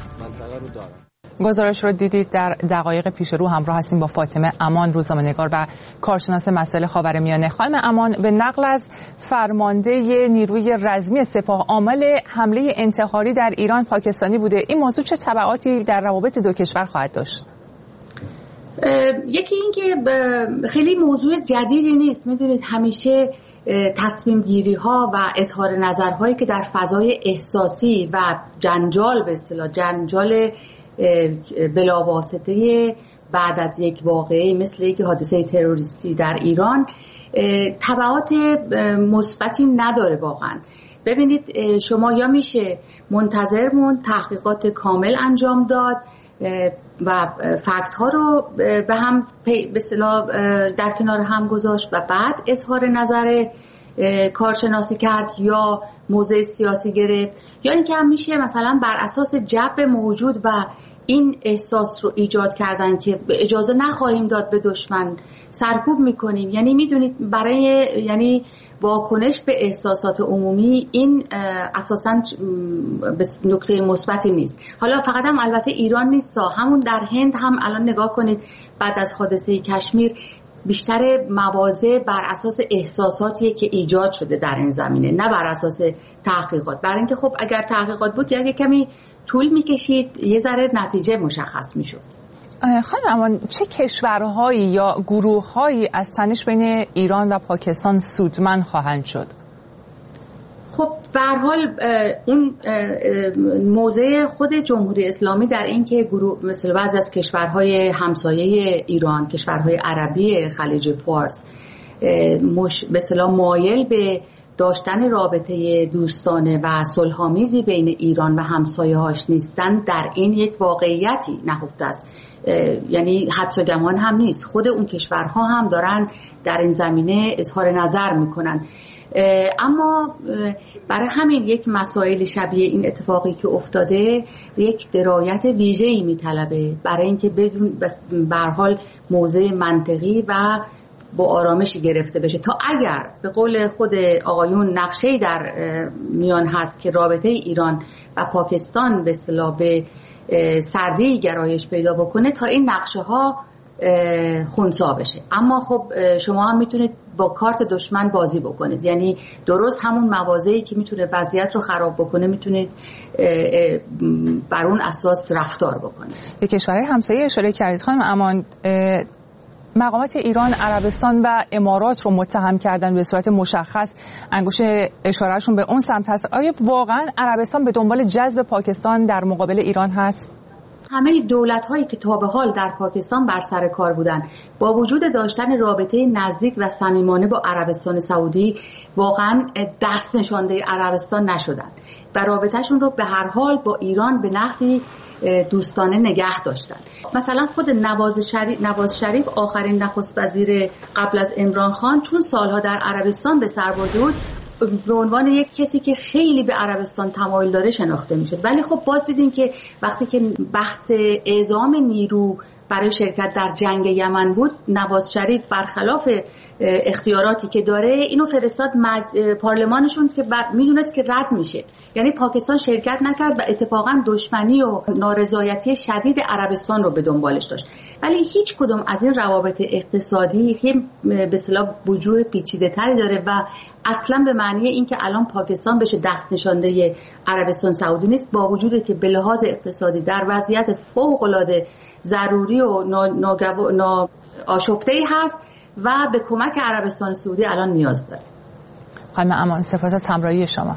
گزارش رو دیدید. در دقایق پیش رو همراه هستیم با فاطمه امان، روزنامه‌نگار و کارشناس مسائل خاورمیانه. خانم امان، به نقل از فرمانده نیروی رزمی سپاه عامل حمله انتحاری در ایران پاکستانی بوده. این موضوع چه تبعاتی در روابط 2 کشور خواهد داشت؟ یکی این که خیلی موضوع جدیدی نیست. میدونید همیشه تصمیم گیری ها و اظهار نظرهایی که در فضای احساسی و جنجال، به اصطلاح جنجال بلاواسطه بعد از یک واقعه مثل یک حادثه تروریستی در ایران تبعات مثبتی نداره واقعا. ببینید شما یا میشه منتظر موند، تحقیقات کامل انجام داد و فکت ها رو به هم به اصطلاح در کنار هم گذاشت و بعد اظهار نظر کارشناسی کرد یا موضع سیاسی گرفت، یا اینکه هم میشه مثلا بر اساس جو موجود و این احساس رو ایجاد کردن که اجازه نخواهیم داد به دشمن، سرکوب میکنیم. یعنی میدونید برای واکنش به احساسات عمومی این اساساً نکته مثبتی نیست. حالا فقط هم البته ایران نیست، همون در هند هم الان نگاه کنید بعد از حادثه کشمیر بیشتر مواضع بر اساس احساساتیه که ایجاد شده در این زمینه، نه بر اساس تحقیقات. برای اینکه خب اگر تحقیقات بود یه کمی طول میکشید، یه ذره نتیجه مشخص میشد. خانم امان، چه کشورهایی یا گروههایی از تنش بین ایران و پاکستان سودمند خواهند شد؟ خب به هر حال اون موضع خود جمهوری اسلامی در این که مثل بعضی از کشورهای همسایه ایران، کشورهای عربی خلیج فارس به اصطلاح مایل به داشتن رابطه دوستانه و صلح‌آمیزی بین ایران و همسایه‌هاش نیستن، در این یک واقعیتی نهفته است. یعنی حدس و گمان هم نیست، خود اون کشورها هم دارن در این زمینه اظهار نظر میکنن. اما برای همین یک مسائل شبیه این اتفاقی که افتاده یک درایت ویژه‌ای میطلبه، برای اینکه بدون به هر حال موضع منطقی و با آرامشی گرفته بشه، تا اگر به قول خود آقایون نقشه‌ای در میان هست که رابطه ایران و پاکستان به اصطلاح به سردی گرایش پیدا بکنه، تا این نقشه ها خنثی بشه. اما خب شما هم میتونید با کارت دشمن بازی بکنید، یعنی درست همون مواضعی که میتونه وضعیت رو خراب بکنه میتونید بر اون اساس رفتار بکنید. به کشورهای همسایه اشاره کردید خانم امان. مقامات ایران، عربستان و امارات رو متهم کردن به صورت مشخص، انگشت اشارهشون به اون سمت هست. آیا واقعا عربستان به دنبال جذب پاکستان در مقابل ایران هست؟ همه دولت‌هایی که تا به حال در پاکستان بر سر کار بودن، با وجود داشتن رابطه نزدیک و صمیمانه با عربستان سعودی، واقعا دست نشانده عربستان نشدند و رابطه‌شون رو به هر حال با ایران به نحوی دوستانه نگه داشتن. مثلا خود نواز شریف آخرین نخست وزیر قبل از عمران خان، چون سالها در عربستان به سر برده بود، به عنوان یک کسی که خیلی به عربستان تمایل داره شناخته میشد. ولی خب باز دیدیم که وقتی که بحث اعزام نیرو برای شرکت در جنگ یمن بود، نواز شریف برخلاف اختیاراتی که داره اینو فرستاد پارلمانشون که میدونست که رد میشه. یعنی پاکستان شرکت نکرد و اتفاقا دشمنی و نارضایتی شدید عربستان رو به دنبالش داشت. ولی هیچ کدوم از این روابط اقتصادی به اصطلاح وجوه پیچیده‌تری داره و اصلا به معنی این که الان پاکستان بشه دست نشانده عربستان سعودی نیست، با وجودی که به لحاظ اقتصادی در وضعیت فوق‌العاده ضروری و ناآشفته‌ای هست و به کمک عربستان سعودی الان نیاز داره. خانم امان، سپاس از همراهی شما.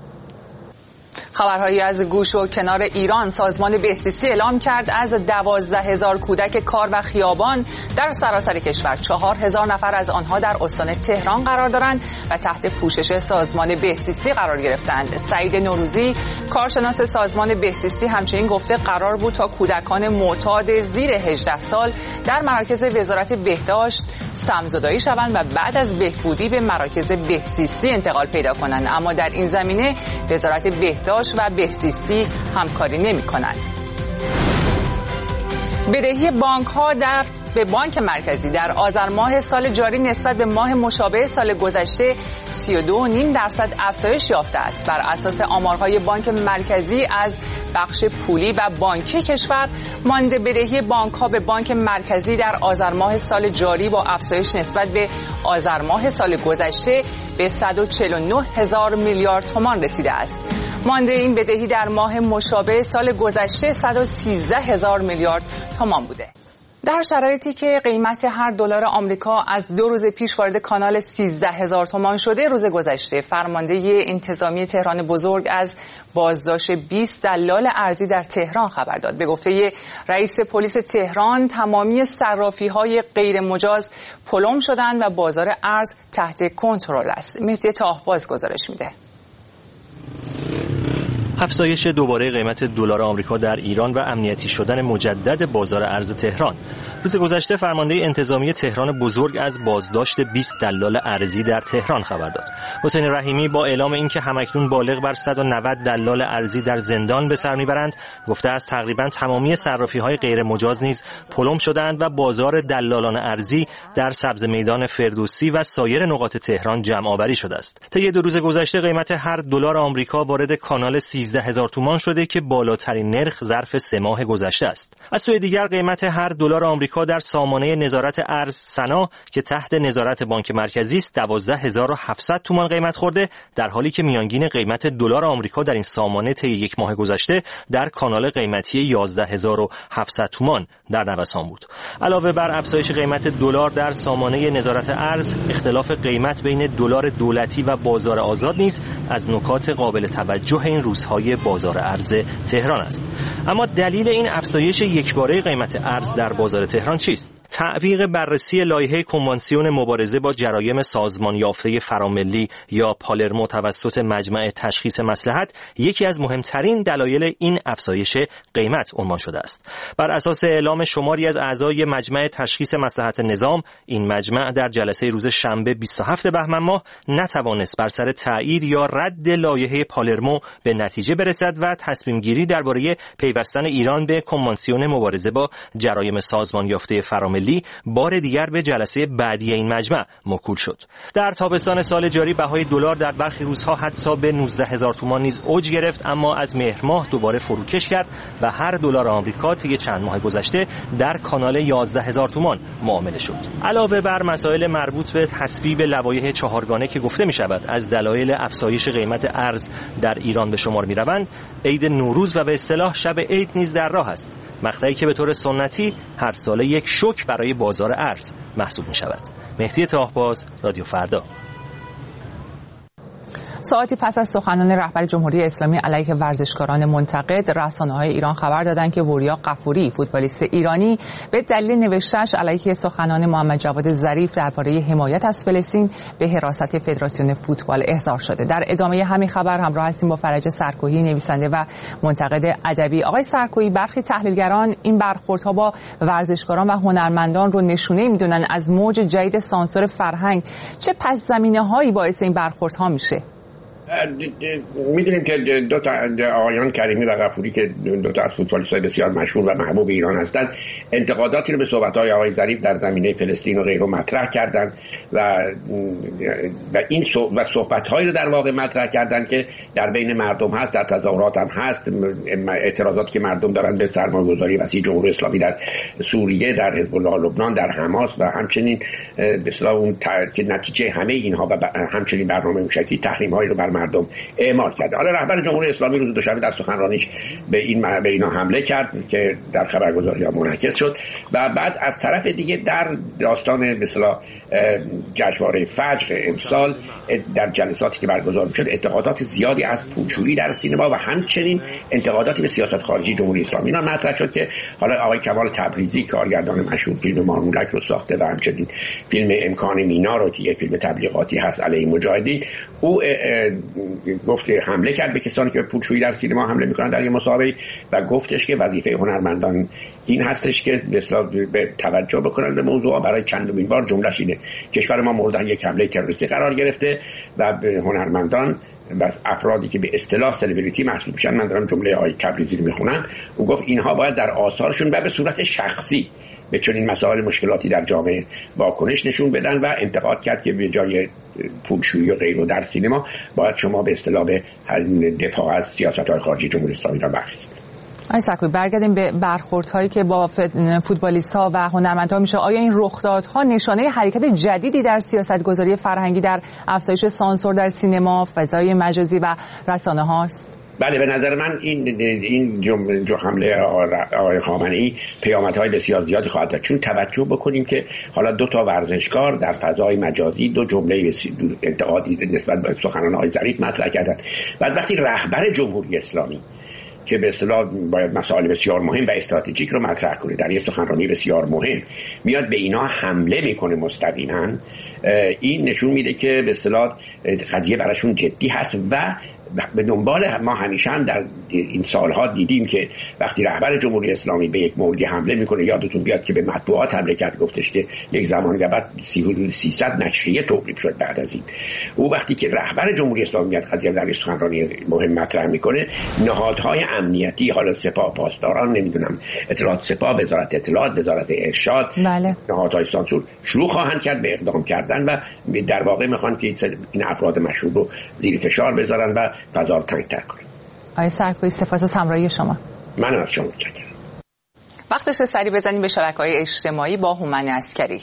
خبرهایی از گوش و کنار ایران. سازمان بهزیستی اعلام کرد از 12,000 کودک کار و خیابان در سراسر کشور 4,000 نفر از آنها در استان تهران قرار دارند و تحت پوشش سازمان بهزیستی قرار گرفتند. سعید نوروزی، کارشناس سازمان بهزیستی، همچنین گفته قرار بود تا کودکان معتاد زیر 18 سال در مراکز وزارت بهداشت سمزدایی شوند و بعد از بهبودی به مراکز بهزیستی انتقال پیدا کنند، اما در این زمینه وزارت بهداشت و بهزیستی همکاری نمی‌کنند. بدهی بانک‌ها به بانک مرکزی در آذر ماه سال جاری نسبت به ماه مشابه سال گذشته 32.5% افزایش یافته است. بر اساس آمارهای بانک مرکزی از بخش پولی و بانکی کشور، مانده بدهی بانک‌ها به بانک مرکزی در آذر ماه سال جاری با افزایش نسبت به آذر ماه سال گذشته به 149,000 میلیارد تومان رسیده است. مانده این بدهی در ماه مشابه سال گذشته 113,000 میلیارد تومان بوده. در شرایطی که قیمت هر دلار آمریکا از 2 روز پیش وارد کانال 13,000 تومان شده، روز گذشته فرمانده انتظامی تهران بزرگ از بازداشت 20 دلال ارزی در تهران خبر داد. به گفته رئیس پلیس تهران، تمامی صرافی‌های غیر مجاز پلم شدند و بازار ارز تحت کنترل است. مهدی طاهباز گزارش میده. افزایش دوباره قیمت دلار آمریکا در ایران و امنیتی شدن مجدد بازار ارز تهران. روز گذشته فرمانده انتظامی تهران بزرگ از بازداشت 20 دلال ارزی در تهران خبر داد. حسین رحیمی با اعلام اینکه همکنون بالغ بر 190 دلال ارزی در زندان به سر میبرند، گفته است تقریبا تمامی صرافی‌های غیر مجاز نیز پلم شدند و بازار دلالان ارزی در سبز میدان فردوسی و سایر نقاط تهران جمع آوری شده است. طی 2 روز گذشته قیمت هر دلار آمریکا وارد کانال 13000 تومان شده که بالاترین نرخ ظرف 3 ماه گذشته است. از سوی دیگر قیمت هر دلار آمریکا در سامانه نظارت ارز سنا که تحت نظارت بانک مرکزی است 12700 تومان قیمت خورده، در حالی که میانگین قیمت دلار آمریکا در این سامانه طی 1 ماه گذشته در کانال قیمتی 11700 تومان در نوسان بود. علاوه بر افزایش قیمت دلار در سامانه نظارت ارز، اختلاف قیمت بین دلار دولتی و بازار آزاد نیز از نکات قابل توجه این روزهای بازار ارز تهران است. اما دلیل این افزایش یکباره قیمت ارز در بازار تهران چیست؟ تعویق بررسی لایحه کنوانسیون مبارزه با جرایم سازمان یافته فراملی یا پالرمو توسط مجمع تشخیص مصلحت یکی از مهمترین دلایل این افزایش قیمت عنوان شده است. بر اساس اعلام شماری از اعضای مجمع تشخیص مصلحت نظام، این مجمع در جلسه روز شنبه 27 بهمن ماه نتوانست بر سر تایید یا رد لایحه پالرمو به نتیجه برسد و تصمیم گیری درباره پیوستن ایران به کنوانسیون مبارزه با جرایم سازمان یافته فراملی بار دیگر به جلسه بعدی این مجمع موکول شد. در تابستان سال جاری بهای دلار در برخی روزها حتی به 19000 تومان نیز اوج گرفت، اما از مهر ماه دوباره فروکش کرد و هر دلار آمریکا طی چند ماه گذشته در کانال 11000 تومان معامله شد. علاوه بر مسائل مربوط به تصویب لوایح چهارگانه که گفته می شود از دلایل افزایش قیمت ارز در ایران به شمار می روند، عید نوروز و به اصطلاح شب عید نیز در راه است، مقطعی که به طور سنتی هر سال یک شوک برای بازار ارز محسوب می شود. مهدی طاهباز، رادیو فردا. ساعتی پس از سخنان رهبر جمهوری اسلامی علیه ورزشکاران منتقد، رسانه‌های ایران خبر دادند که وریا غفوری، فوتبالیست ایرانی، به دلیل نوشته‌اش علیه سخنان محمد جواد ظریف درباره حمایت از فلسطین به حراست فدراسیون فوتبال احضار شده. در ادامه همین خبر همراه هستیم با فرج سرکوهی، نویسنده و منتقد ادبی. آقای سرکوهی، برخی تحلیلگران این برخوردها با ورزشکاران و هنرمندان رو نشونه می‌دونن از موج جدید سانسور فرهنگ. چه پس‌زمینه‌هایی باعث این برخوردها میشه؟ میدونیم که دو تا آقایان کریمی و غفوری که دو تا از فوتبالیست‌های بسیار مشهور و محبوب ایران هستند، انتقاداتی رو به صحبت‌های آقای ظریف در زمینه فلسطین و غیره مطرح کردند و این صحبت‌هایی رو در واقع مطرح کردند که در بین مردم هست، در تظاهرات هم هست، اعتراضاتی که مردم دارن به سرمایه‌گذاری وسیع جمهوری اسلامی در سوریه، در حزب الله لبنان، در حماس و همچنین به اصطلاح اون که نتیجه همه اینها و همچنین برنامه موشکی تحریم‌هایی رو بر مردم اعمال کرده. حالا رهبر جمهوری اسلامی روز دوشنبه در سخنرانیش به اینا حمله کرد که در خبرگزاری‌ها منعکس شد و بعد از طرف دیگه در داستان به اصطلاح جشنواره فجر امسال در جلساتی که برگزار شد انتقادات زیادی از پولشویی در سینما و همچنین انتقاداتی به سیاست خارجی جمهوری اسلامی اینا مطرح شد که حالا آقای کمال تبریزی کارگردان مشهور فیلم مارمولک رو ساخته و همچنین فیلم امکان مینا رو که یک فیلم تبلیغاتی هست علیه مجاهدین، او گفت حمله کرد به کسانی که به پولشویی در سینما حمله میکنن در یه مسابقه و گفتش که وظیفه هنرمندان این هستش که به توجه بکنن به موضوع. برای چندمین بار جمله‌اش اینه: کشور ما مورد یک حمله تروریستی قرار گرفته و به هنرمندان و افرادی که به اصطلاح سلبریتی محسوب میشن، من دارم جمله آقای تبریزی رو میخونم، او گفت اینها باید در آثارشون و به صورت شخصی به چنین مسائل مشکلاتی در جامعه واکنش نشون بدن و انتقاد کرد که به جای پولشویی و غیره در سینما باید شما به اصطلاح به دفاع از سیاست‌های خارجی جمهوری اسلامی را بخشید. آقای سرکوهی، برگردیم به برخوردهایی که با فوتبالیست‌ها و هنرمندان میشه. آیا این رخدادها نشانه حرکت جدیدی در سیاست‌گذاری فرهنگی در افزایش سانسور در سینما، فضای مجازی و رسانه هاست؟ بله، به نظر من این حمله آقای خامنه‌ای پیامدهای بسیار زیادی خواهد داشت، چون توجه بکنیم که حالا دو تا ورزشکار در فضای مجازی دو جمله انتقادی نسبت به سخنان آقای ظریف مطرح کردند. بعد وقتی رهبر جمهوری اسلامی که به اصطلاح باید مسائل بسیار مهم و استراتژیک رو مطرح کنه، در یه سخنرانی بسیار مهم میاد به اینا حمله میکنه مستقیما، این نشون میده که به اصطلاح قضیه براشون جدی هست و به دنبال ما همیشه هم در این سالها دیدیم که وقتی رهبر جمهوری اسلامی به یک موردی حمله میکنه، یادتون بیاد که به مطبوعات حمله کرد، گفتش که یک زمانی بعد 300 نشریه توقیف شد بعد از این. او وقتی که رهبر جمهوری اسلامی میاد قضیه در سخنرانی مهم مطرح میکنه، نهادهای امنیتی، حالا سپاه، پاسداران، نمیدونم اطلاعات سپاه، وزارت اطلاعات، وزارت ارشاد، بله، نهادهای سانسور شروع خواهند کرد به اقدام کردن و در واقع میخوان که این افراد مشروع رو زیر فشار بذارن و فضا رو تنگ‌تر کنن. آقای سرکوبی سپاس از همراهی شما. من از شما متشکرم. وقتش سری بزنیم به شبکه‌های اجتماعی با هومن عسکری.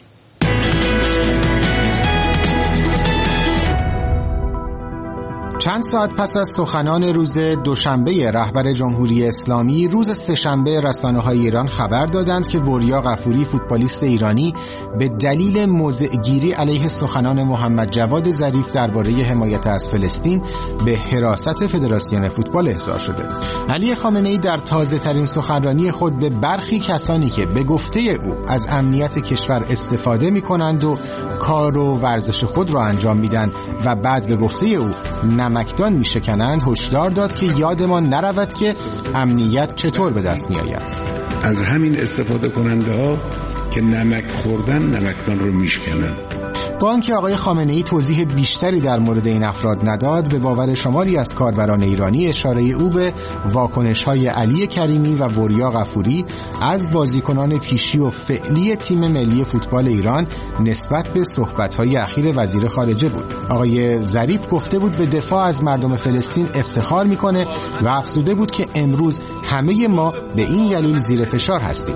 چند ساعت پس از سخنان روز دوشنبه رهبر جمهوری اسلامی، روز سه‌شنبه رسانه‌های ایران خبر دادند که وریا غفوری فوتبالیست ایرانی به دلیل موضع‌گیری علیه سخنان محمد جواد ظریف درباره حمایت از فلسطین به حراست فدراسیون فوتبال احضار شده. علی خامنه‌ای در تازه‌ترین سخنرانی خود به برخی کسانی که به گفته او از امنیت کشور استفاده می‌کنند و کار و ورزش خود را انجام میدن و بعد به گفته او نمکدان میشکنند هشدار داد که یادمان نرود که امنیت چطور به دست میآید. از همین استفاده کننده ها که نمک خوردن نمکدان رو میشکنن. با آنکه آقای خامنه‌ای توضیح بیشتری در مورد این افراد نداد، به باور شماری از کاربران ایرانی اشاره او به واکنش‌های علی کریمی و وریا غفوری از بازیکنان پیشی و فعلی تیم ملی فوتبال ایران نسبت به صحبت‌های اخیر وزیر خارجه بود. آقای ظریف گفته بود به دفاع از مردم فلسطین افتخار می‌کنه و افزوده بود که امروز همه ما به این دلیل زیر فشار هستیم.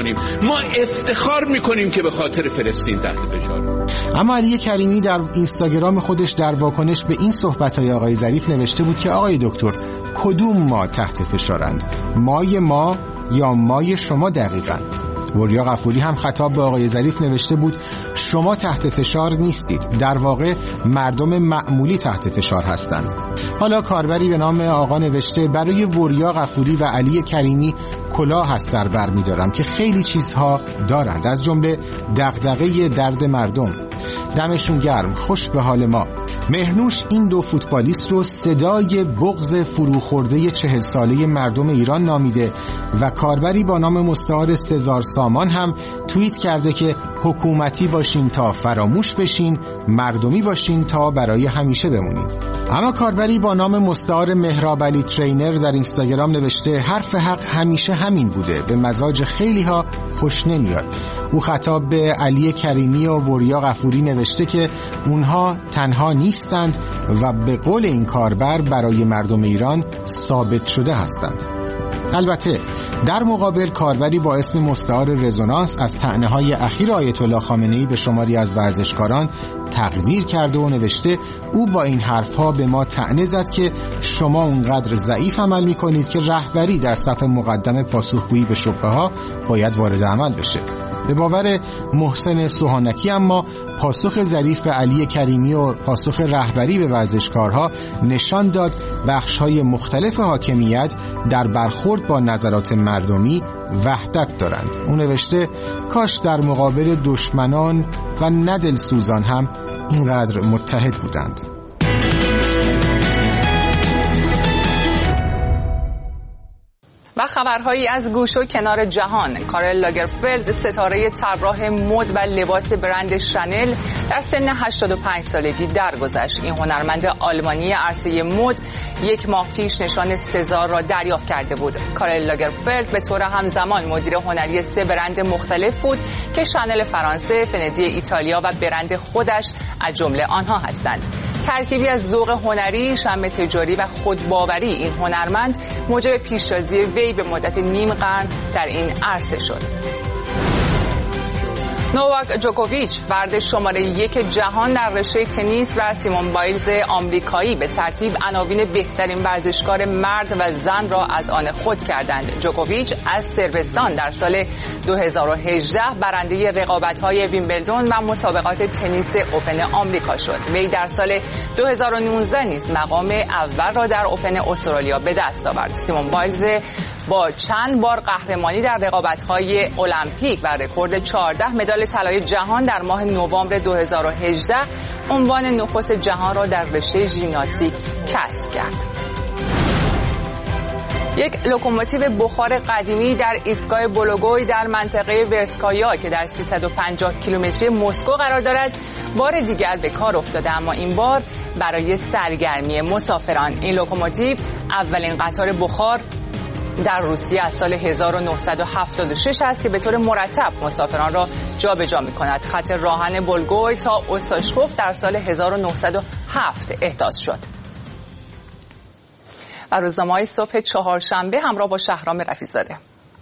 ما افتخار می‌کنیم که به خاطر فلسطین تحت فشار. اما علی کریمی در اینستاگرام خودش در واکنش به این صحبت‌های آقای ظریف نوشته بود که آقای دکتر، کدوم ما تحت فشارند؟ مای ما یا مای شما دقیقاً؟ وریا غفوری هم خطاب به آقای ظریف نوشته بود شما تحت فشار نیستید، در واقع مردم معمولی تحت فشار هستند. حالا کاربری به نام آقا نوشته برای وریا غفوری و علی کریمی کلاه از سر بر می‌دارم که خیلی چیزها دارند، از جمله دغدغه درد مردم. دمشون گرم، خوش به حال ما. مهرنوش این دو فوتبالیست رو صدای بغض فروخورده 40 ساله مردم ایران نامیده و کاربری با نام مستعار سزار سامان هم توییت کرده که حکومتی باشین تا فراموش بشین، مردمی باشین تا برای همیشه بمونین. اما کاربری با نام مستعار مهراب علی ترینر در اینستاگرام نوشته حرف حق همیشه همین بوده، به مزاج خیلی ها خوش نمیاد. او خطاب به علی کریمی و وریا غفوری نوشته که اونها تنها نیستند و به قول این کاربر برای مردم ایران ثابت شده هستند. البته در مقابل کاربری با اسم مستعار رزونانس از طعنه‌های اخیر آیت الله خامنه‌ای به شماری از ورزشکاران تقدیر کرده و نوشته او با این حرفها به ما طعنه زد که شما اونقدر ضعیف عمل می‌کنید که رهبری در صف مقدم پاسخگویی به شبهه‌ها باید وارد عمل بشه. به باور محسن سوهانکی اما پاسخ ظریف به علی کریمی و پاسخ رهبری به ورزشکارها نشان داد بخش‌های مختلف حاکمیت در برخورد با نظرات مردمی وحدت دارند. اون نوشته کاش در مقابل دشمنان و نه دلسوزان هم اینقدر متحد بودند. و خبرهایی از گوش و کنار جهان. کارل لاگرفلد ستاره طراح مد و لباس برند شانل در سن 85 سالگی درگذشت. این هنرمند آلمانی عرصه مد 1 ماه پیش نشان سزار را دریافت کرده بود. کارل لاگرفلد به طور همزمان مدیر هنری 3 برند مختلف بود که شانل فرانسه، فندی ایتالیا و برند خودش از جمله آنها هستند. ترکیبی از ذوق هنری، شم تجاری و خودباوری این هنرمند موجب پیشتازی وی به مدت نیم قرن در این عرصه شد. نوواک جوکوویچ فرد شماره 1 جهان در رشته تنیس و سیمون بایلز آمریکایی به ترتیب عناوین بهترین ورزشکار مرد و زن را از آن خود کردند. جوکوویچ از صربستان در سال 2018 برنده رقابت‌های ویمبلدون و مسابقات تنیس اوپن آمریکا شد. وی در سال 2019 نیز مقام اول را در اوپن استرالیا به دست آورد. سیمون بایلز با چند بار قهرمانی در رقابت‌های المپیک و رکورد 14 مدال طلای جهان در ماه نوامبر 2018 عنوان نخست جهان را در رشته ژیمناستیک کسب کرد. یک لوکوموتیو بخار قدیمی در ایستگاه بولوگوی در منطقه ورسکایا که در 350 کیلومتری مسکو قرار دارد بار دیگر به کار افتاده، اما این بار برای سرگرمی مسافران. این لوکوموتیو اولین قطار بخار در روسیه از سال 1976 است که به طور مرتب مسافران را جابجا می‌کند. خط راهن بولگوی تا اوستاشکوف در سال 1907 احداث شد. و روزنامه‌های صبح چهارشنبه همراه با شهرام رفیع‌زاده.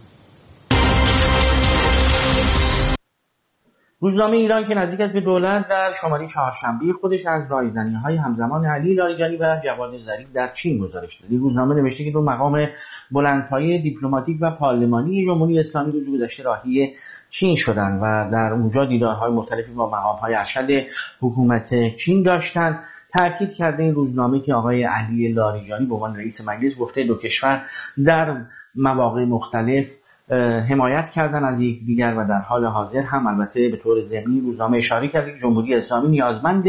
روزنامه ایران که نزدیک است به دولت در شماره چهارشنبه خودش از رایزنی‌های همزمان علی لاریجانی و جواد ظریف در چین گزارش داد. روزنامه نوشته که دو مقام بلندپایه دیپلماتیک و پارلمانی جمهوری اسلامی روز گذشته راهی چین شدند و در اونجا دیدارهای مختلفی با مقام‌های ارشد حکومت چین داشتند. تاکید کرده این روزنامه که آقای علی لاریجانی به عنوان رئیس مجلس گفته دو کشور در مواقع مختلف حمایت کردن از یکدیگر و در حال حاضر هم البته به طور ضمنی روزنامه اشاره کرده که جمهوری اسلامی نیازمند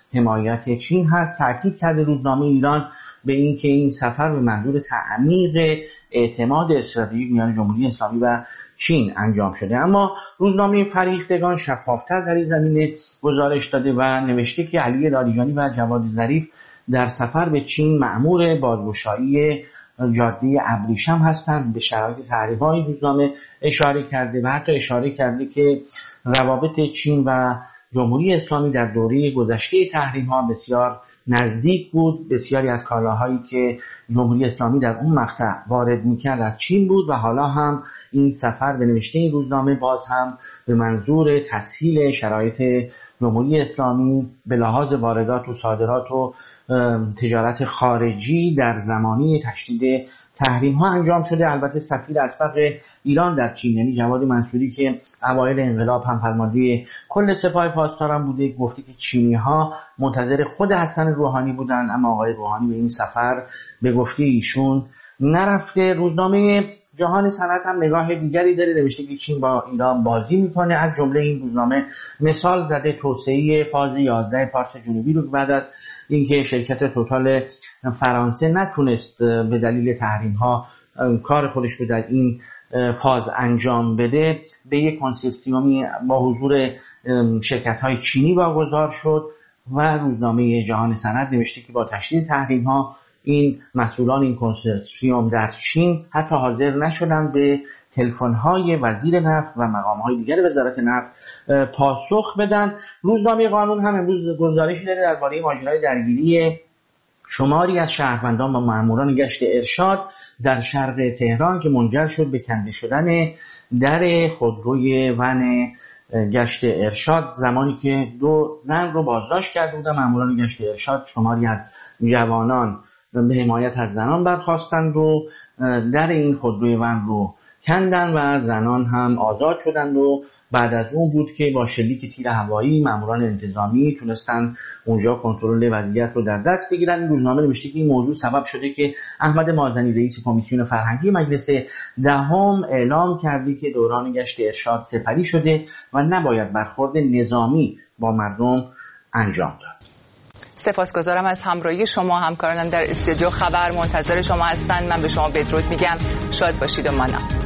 حمایت چین هست. تاکید کرده روزنامه ایران به این که این سفر به منظور تعمیق اعتماد استراتژیک میان جمهوری اسلامی و چین انجام شده. اما روزنامه فریختگان شفافتر در این زمینه گزارش داده و نوشته که علی لاریجانی و جواد ظریف در سفر به چین مأمور بازگشایی جاده ابریشم هستند. به شرایط تحریم‌های روزنامه اشاره کرده و حتی اشاره کرده که روابط چین و جمهوری اسلامی در دوره گذشته تحریم‌ها بسیار نزدیک بود. بسیاری از کالاهایی که جمهوری اسلامی در اون مقطع وارد می‌کرد از چین بود و حالا هم این سفر به نوشته این روزنامه باز هم به منظور تسهیل شرایط جمهوری اسلامی به لحاظ واردات و صادرات و تجارت خارجی در زمانی تشدید تحریم ها انجام شده. البته سفیر اسبق ایران در چین یعنی جواد منصوری که اوایل انقلاب هم فرمانده کل سپاه پاسداران بوده گفته که چینی ها منتظر خود حسن روحانی بودند، اما آقای روحانی به این سفر به گفته ایشون نرفته. روزنامه جهان صنعت هم نگاه دیگری داره، نوشته که چین با ایران بازی میکنه. از جمله این روزنامه مثال زده توسعه فاز 11 پارس جنوبی رو بعد از اینکه شرکت توتال فرانسه نتونست به دلیل تحریم ها کار خودش رو در این فاز انجام بده به یک کنسورسیومی با حضور شرکت های چینی واگذار شد و روزنامه جهان صنعت نوشته که با تشدید تحریم ها این مسئولان این کنسورسیوم در چین حتی حاضر نشدن به تلفن‌های وزیر نفت و مقام‌های دیگر وزارت نفت پاسخ بدن. روزنامه قانون هم امروز گزارشی داده درباره ماجرای درگیری شماری از شهروندان با ماموران گشت ارشاد در شرق تهران که منجر شد به کنده شدن در خودروی ون گشت ارشاد زمانی که دو زن رو بازداشت کرده بودن. ماموران گشت ارشاد شماری از جوانان به حمایت از زنان برخاستند و در این خودروی ون رو کندن و زنان هم آزاد شدند و بعد از اون بود که با شلیک تیر هوایی ماموران انتظامی تونستن اونجا کنترل وضعیت رو در دست بگیرن. این روزنامه نوشته که این موضوع سبب شده که احمد مازنی رئیس کمیسیون فرهنگی مجلس دهم اعلام کرده که دوران گشت ارشاد سپری شده و نباید برخورد نظامی با مردم انجام داد. سپاسگزارم از همراهی شما. همکارانم در استودیو خبر منتظر شما هستند. من به شما بدرود میگم. شاد باشید و مانا.